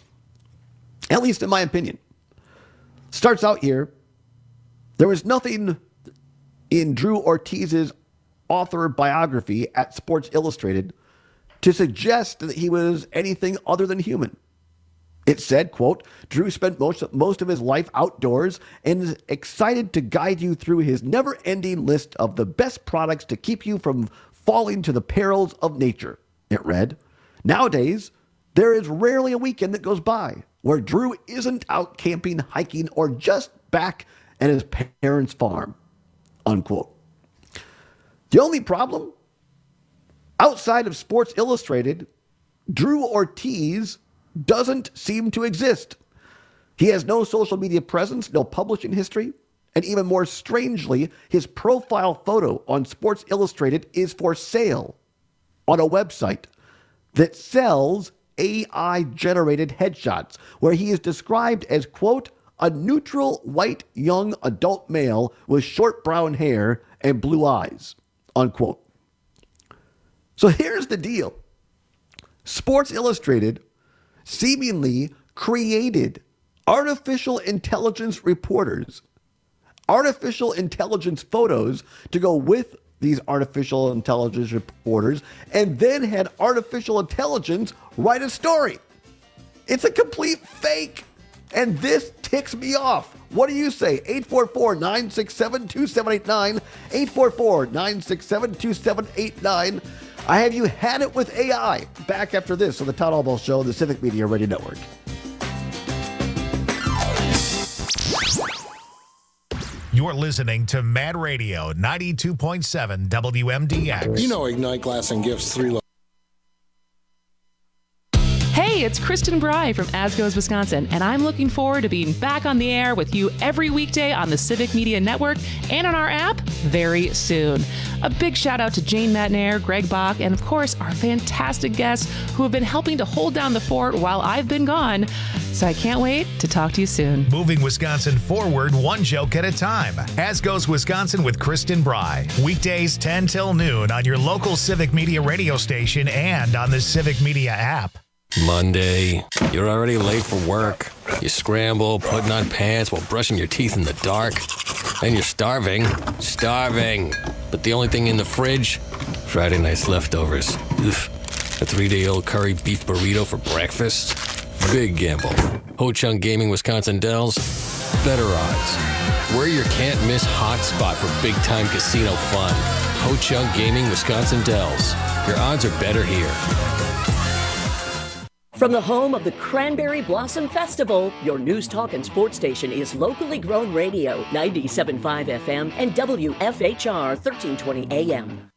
Speaker 24: At least in my opinion. Starts out here. There was nothing in Drew Ortiz's author biography at Sports Illustrated to suggest that he was anything other than human. It said, quote, Drew spent most of, most of his life outdoors and is excited to guide you through his never-ending list of the best products to keep you from falling to the perils of nature. It read, nowadays, there is rarely a weekend that goes by where Drew isn't out camping, hiking, or just back at his parents' farm, unquote. The only problem? Outside of Sports Illustrated, Drew Ortiz doesn't seem to exist. He has no social media presence, no publishing history, and even more strangely, his profile photo on Sports Illustrated is for sale on a website that sells A I-generated headshots, where he is described as, quote, a neutral white young adult male with short brown hair and blue eyes, unquote. So here's the deal. Sports Illustrated seemingly created artificial intelligence reporters, artificial intelligence photos to go with these artificial intelligence reporters, and then had artificial intelligence write a story. It's a complete fake. And this ticks me off. What do you say? eight four four, nine six seven, two seven eight nine. eight four four, nine six seven, two seven eight nine. I have you had it with A I. Back after this on the Todd Albaugh Show, the Civic Media Radio Network.
Speaker 17: You're listening to Mad Radio ninety-two point seven W M D X.
Speaker 13: You know Ignite Glass and Gifts three.
Speaker 15: Hey,
Speaker 13: it's Kristen Bry from As Goes Wisconsin, and I'm looking forward to being back on the air with you every weekday on the Civic Media Network and on our app very soon. A big shout out to Jane Matnair, Greg Bach, and of course our fantastic guests who have been helping to hold down the fort while I've been gone. So I can't wait to talk to you soon.
Speaker 17: Moving Wisconsin forward one joke at a time. As Goes Wisconsin with Kristen Bry. Weekdays ten till noon on your local Civic Media radio station and on the Civic Media app.
Speaker 15: Monday, you're already late for work. You scramble, putting on pants while brushing your teeth in the dark. Then you're starving. Starving. But the only thing in the fridge? Friday night's leftovers. Oof. A three-day-old curry beef burrito for breakfast? Big gamble. Ho Chunk Gaming Wisconsin Dells? Better odds. We're your can't-miss hotspot for big-time casino fun. Ho Chunk Gaming Wisconsin Dells. Your odds are better here.
Speaker 23: From the home of the Cranberry Blossom Festival, your news, talk, and sports station is Locally Grown Radio, ninety-seven point five F M and W F H R thirteen twenty A M.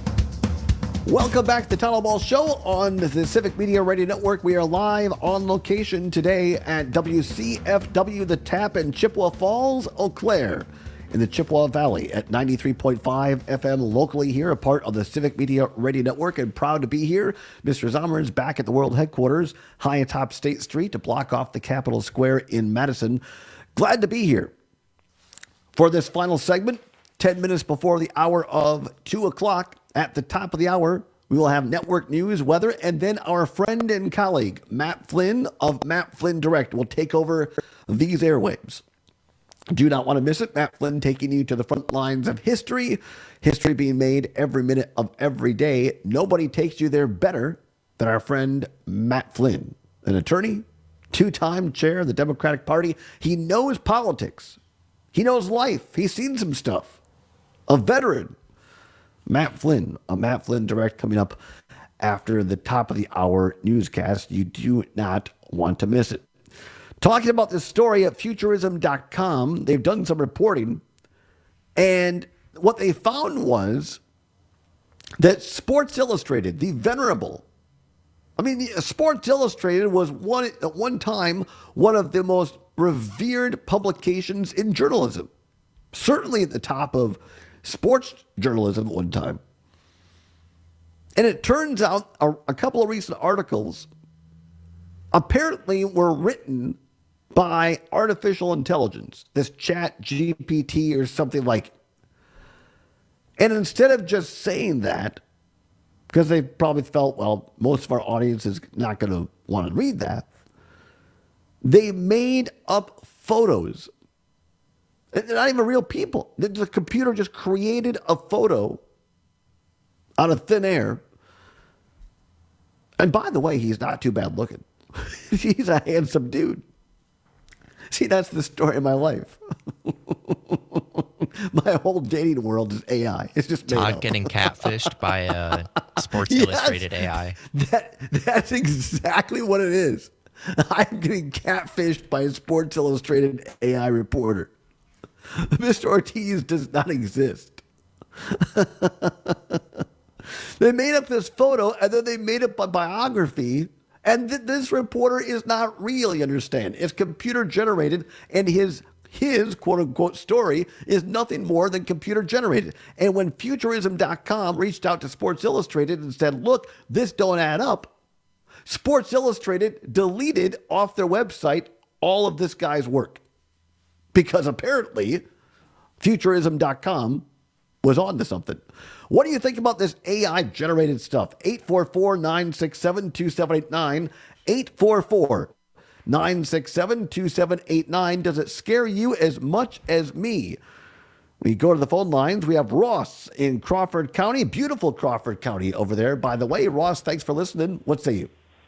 Speaker 24: Welcome back to the Tunnel Ball Show on the Civic Media Radio Network. We are live on location today at W C F W The Tap in Chippewa Falls, Eau Claire, in the Chippewa Valley at ninety-three point five F M locally here, a part of the Civic Media Radio Network, and proud to be here. Mister Zommers back at the world headquarters, high atop State Street to block off the Capitol Square in Madison. Glad to be here for this final segment, ten minutes before the hour of two o'clock. At the top of the hour, we will have network news, weather, and then our friend and colleague, Matt Flynn of Matt Flynn Direct, will take over these airwaves. Do not want to miss it. Matt Flynn taking you to the front lines of history. History being made every minute of every day. Nobody takes you there better than our friend Matt Flynn, an attorney, two-time chair of the Democratic Party. He knows politics. He knows life. He's seen some stuff. A veteran. Matt Flynn, a Matt Flynn Direct coming up after the top of the hour newscast. You do not want to miss it. Talking about this story at Futurism dot com, they've done some reporting, and what they found was that Sports Illustrated, the venerable, I mean, Sports Illustrated was one at one time one of the most revered publications in journalism, certainly at the top of sports journalism at one time. And it turns out a, a couple of recent articles apparently were written by artificial intelligence, this Chat G P T or something like it. And instead of just saying that, because they probably felt, well, most of our audience is not going to want to read that, they made up photos. They're not even real people. The computer just created a photo out of thin air. And by the way, he's not too bad looking. He's a handsome dude. See, that's the story of my life. My whole dating world is A I. It's just
Speaker 25: Todd getting catfished by a Sports yes, Illustrated A I.
Speaker 24: That, that's exactly what it is. I'm getting catfished by a Sports Illustrated A I reporter. Mister Ortiz does not exist. They made up this photo, and then they made up a biography, and th- this reporter is not real, you understand. It's computer-generated, and his, his quote-unquote story is nothing more than computer-generated. And when Futurism dot com reached out to Sports Illustrated and said, look, this don't add up, Sports Illustrated deleted off their website all of this guy's work. Because apparently, Futurism dot com was on to something. What do you think about this A I-generated stuff? eight four four, nine six seven, two seven eight nine. eight four four, nine six seven, two seven eight nine. Does it scare you as much as me? We go to the phone lines. We have Ross in Crawford County. Beautiful Crawford County over there. By the way, Ross, thanks for listening. What say you?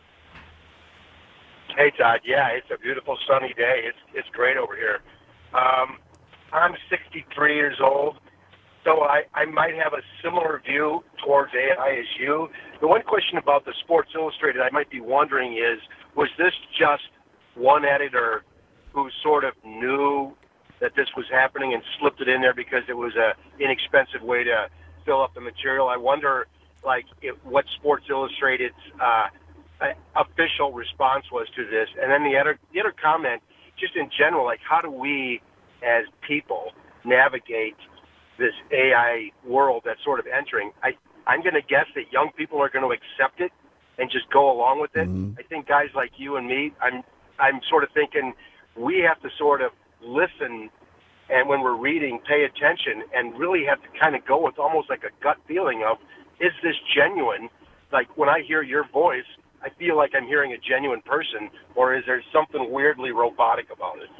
Speaker 18: Hey, Todd. Yeah, it's a beautiful sunny day. It's it's great over here. Um, I'm sixty-three years old, so I, I might have a similar view towards A I as you. The one question about the Sports Illustrated I might be wondering is, was this just one editor who sort of knew that this was happening and slipped it in there because it was a inexpensive way to fill up the material? I wonder, like, if, what Sports Illustrated's uh, uh, official response was to this. And then the other, the other comment, just in general, like how do we as people navigate this A I world that's sort of entering? I, I'm going to guess that young people are going to accept it and just go along with it. Mm-hmm. I think guys like you and me, I'm I'm sort of thinking we have to sort of listen, and when we're reading, pay attention, and really have to kind of go with almost like a gut feeling of, is this genuine? Like when I hear your voice, I feel like I'm hearing a genuine person, or is there something weirdly robotic about it?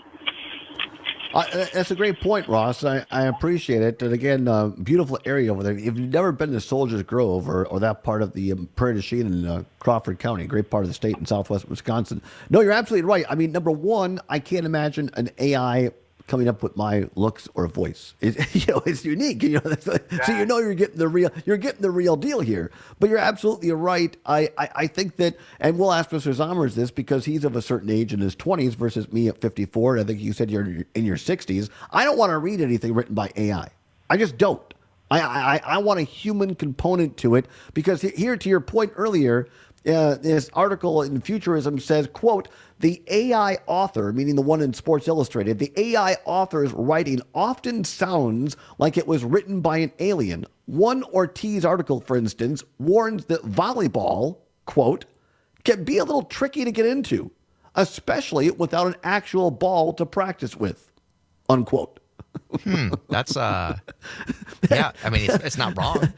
Speaker 24: Uh, that's a great point, Ross. I, I appreciate it. And again, uh, beautiful area over there. If you've never been to Soldiers Grove or, or that part of the um, Prairie du Chien in uh, Crawford County, great part of the state in southwest Wisconsin. No, you're absolutely right. I mean, number one, I can't imagine an A I coming up with my looks or voice. It, you know, it's unique. You know, that's like, so you know you're getting the real you're getting the real deal here. But you're absolutely right. I, I, I think that, and we'll ask Mister Zommers this because he's of a certain age in his twenties versus me at fifty-four. And I think you said you're in your sixties. I don't want to read anything written by A I. I just don't. I I, I want a human component to it because here, to your point earlier, uh, this article in Futurism says, quote, the A I author, meaning the one in Sports Illustrated, the A I author's writing often sounds like it was written by an alien. One Ortiz article, for instance, warns that volleyball, quote, can be a little tricky to get into, especially without an actual ball to practice with, unquote.
Speaker 25: Hmm, that's, uh, yeah, I mean, it's, it's not wrong.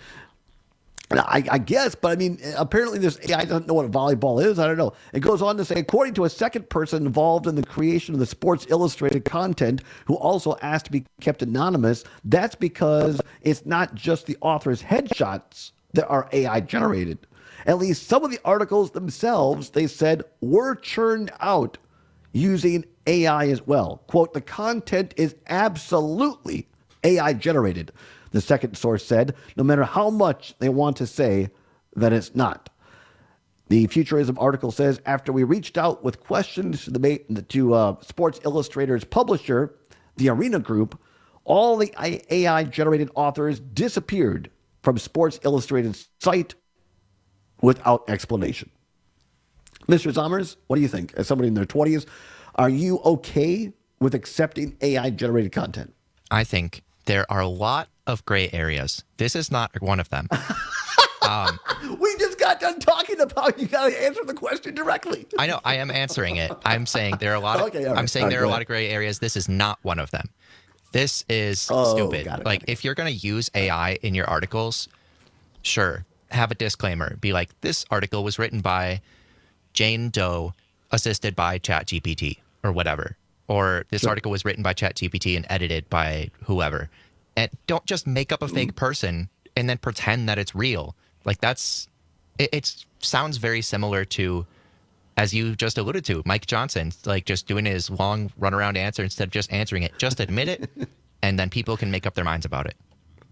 Speaker 24: I, I guess, but I mean, apparently this A I doesn't know what a volleyball is. I don't know. It goes on to say, according to a second person involved in the creation of the Sports Illustrated content, who also asked to be kept anonymous, that's because it's not just the author's headshots that are A I generated. At least some of the articles themselves, they said, were churned out using A I as well. Quote, the content is absolutely A I generated. The second source said, no matter how much they want to say that it's not. The Futurism article says, after we reached out with questions to, the, to uh, Sports Illustrated's publisher, the Arena Group, all the A I-generated authors disappeared from Sports Illustrated's site without explanation. Mister Zommers, what do you think? As somebody in their twenties, are you okay with accepting A I-generated content?
Speaker 25: I think there are a lot of gray areas. This is not one of them. um,
Speaker 24: we just got done talking about, you got to answer the question directly.
Speaker 25: I know, I am answering it. I'm saying there are a lot of, okay, right. I'm saying right, there are a lot of gray areas. This is not one of them. This is
Speaker 24: oh,
Speaker 25: stupid.
Speaker 24: Got it,
Speaker 25: like,
Speaker 24: got it.
Speaker 25: If you're going to use A I in your articles, sure, have a disclaimer. Be like, this article was written by Jane Doe, assisted by ChatGPT, or whatever. Or this sure. article was written by ChatGPT and edited by whoever. And don't just make up a fake person and then pretend that it's real. Like that's, it it's, sounds very similar to, as you just alluded to, Mike Johnson, like just doing his long runaround answer instead of just answering it. Just admit it, and then people can make up their minds about it.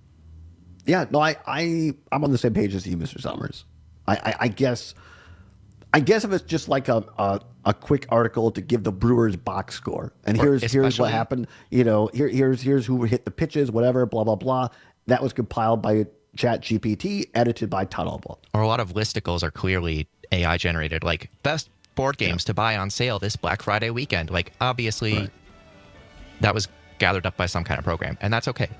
Speaker 24: Yeah, no, I, I, I'm on the same page as you, Mister Zommers. I, I, I guess, I guess if it's just like a, a a quick article to give the Brewers box score, and here's here's what happened. You know, here here's here's who hit the pitches, whatever, blah blah blah. That was compiled by ChatGPT, edited by Todd Albaugh.
Speaker 25: Or a lot of listicles are clearly A I generated, like best board games yeah. to buy on sale this Black Friday weekend. Like obviously, right. that was gathered up by some kind of program, and that's okay.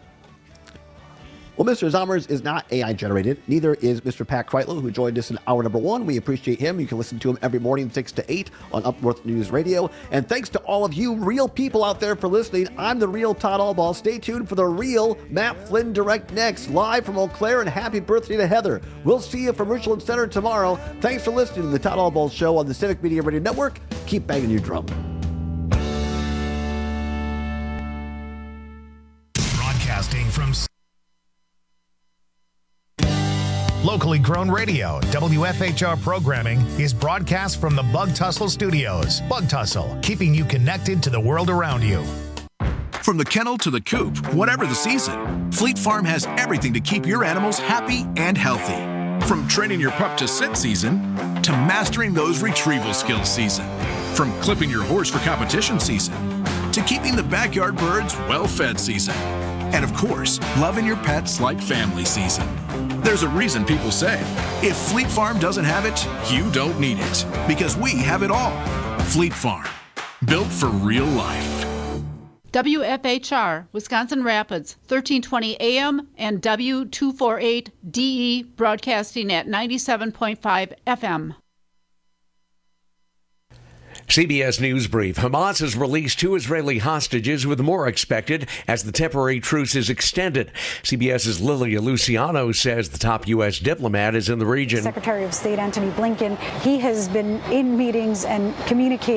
Speaker 24: Well, Mister Zommers is not A I generated. Neither is Mister Pat Kreitlow, who joined us in hour number one. We appreciate him. You can listen to him every morning, six to eight on Up North News Radio. And thanks to all of you real people out there for listening. I'm the real Todd Albaugh. Stay tuned for the real Matt Flynn Direct next, live from Eau Claire, and happy birthday to Heather. We'll see you from Richland Center tomorrow. Thanks for listening to the Todd Albaugh Show on the Civic Media Radio Network. Keep banging your drum.
Speaker 17: Broadcasting from locally grown radio, W F H R programming is broadcast from the Bug Tussle Studios. Bug Tussle, keeping you connected to the world around you.
Speaker 2: From the kennel to the coop, whatever the season, Fleet Farm has everything to keep your animals happy and healthy. From training your pup to sit season, to mastering those retrieval skills season. From clipping your horse for competition season, to keeping the backyard birds well-fed season. And of course, loving your pets like family season. There's a reason people say, if Fleet Farm doesn't have it, you don't need it. Because we have it all. Fleet Farm, built for real life.
Speaker 3: W F H R, Wisconsin Rapids, thirteen twenty A M and W two forty-eight D E, broadcasting at ninety-seven point five F M. C B S News Brief. Hamas has released two Israeli hostages, with more expected as the temporary truce is extended. CBS's Lilia Luciano says the top U S diplomat is in the region.
Speaker 19: Secretary of State Antony Blinken, he has been in meetings and communicating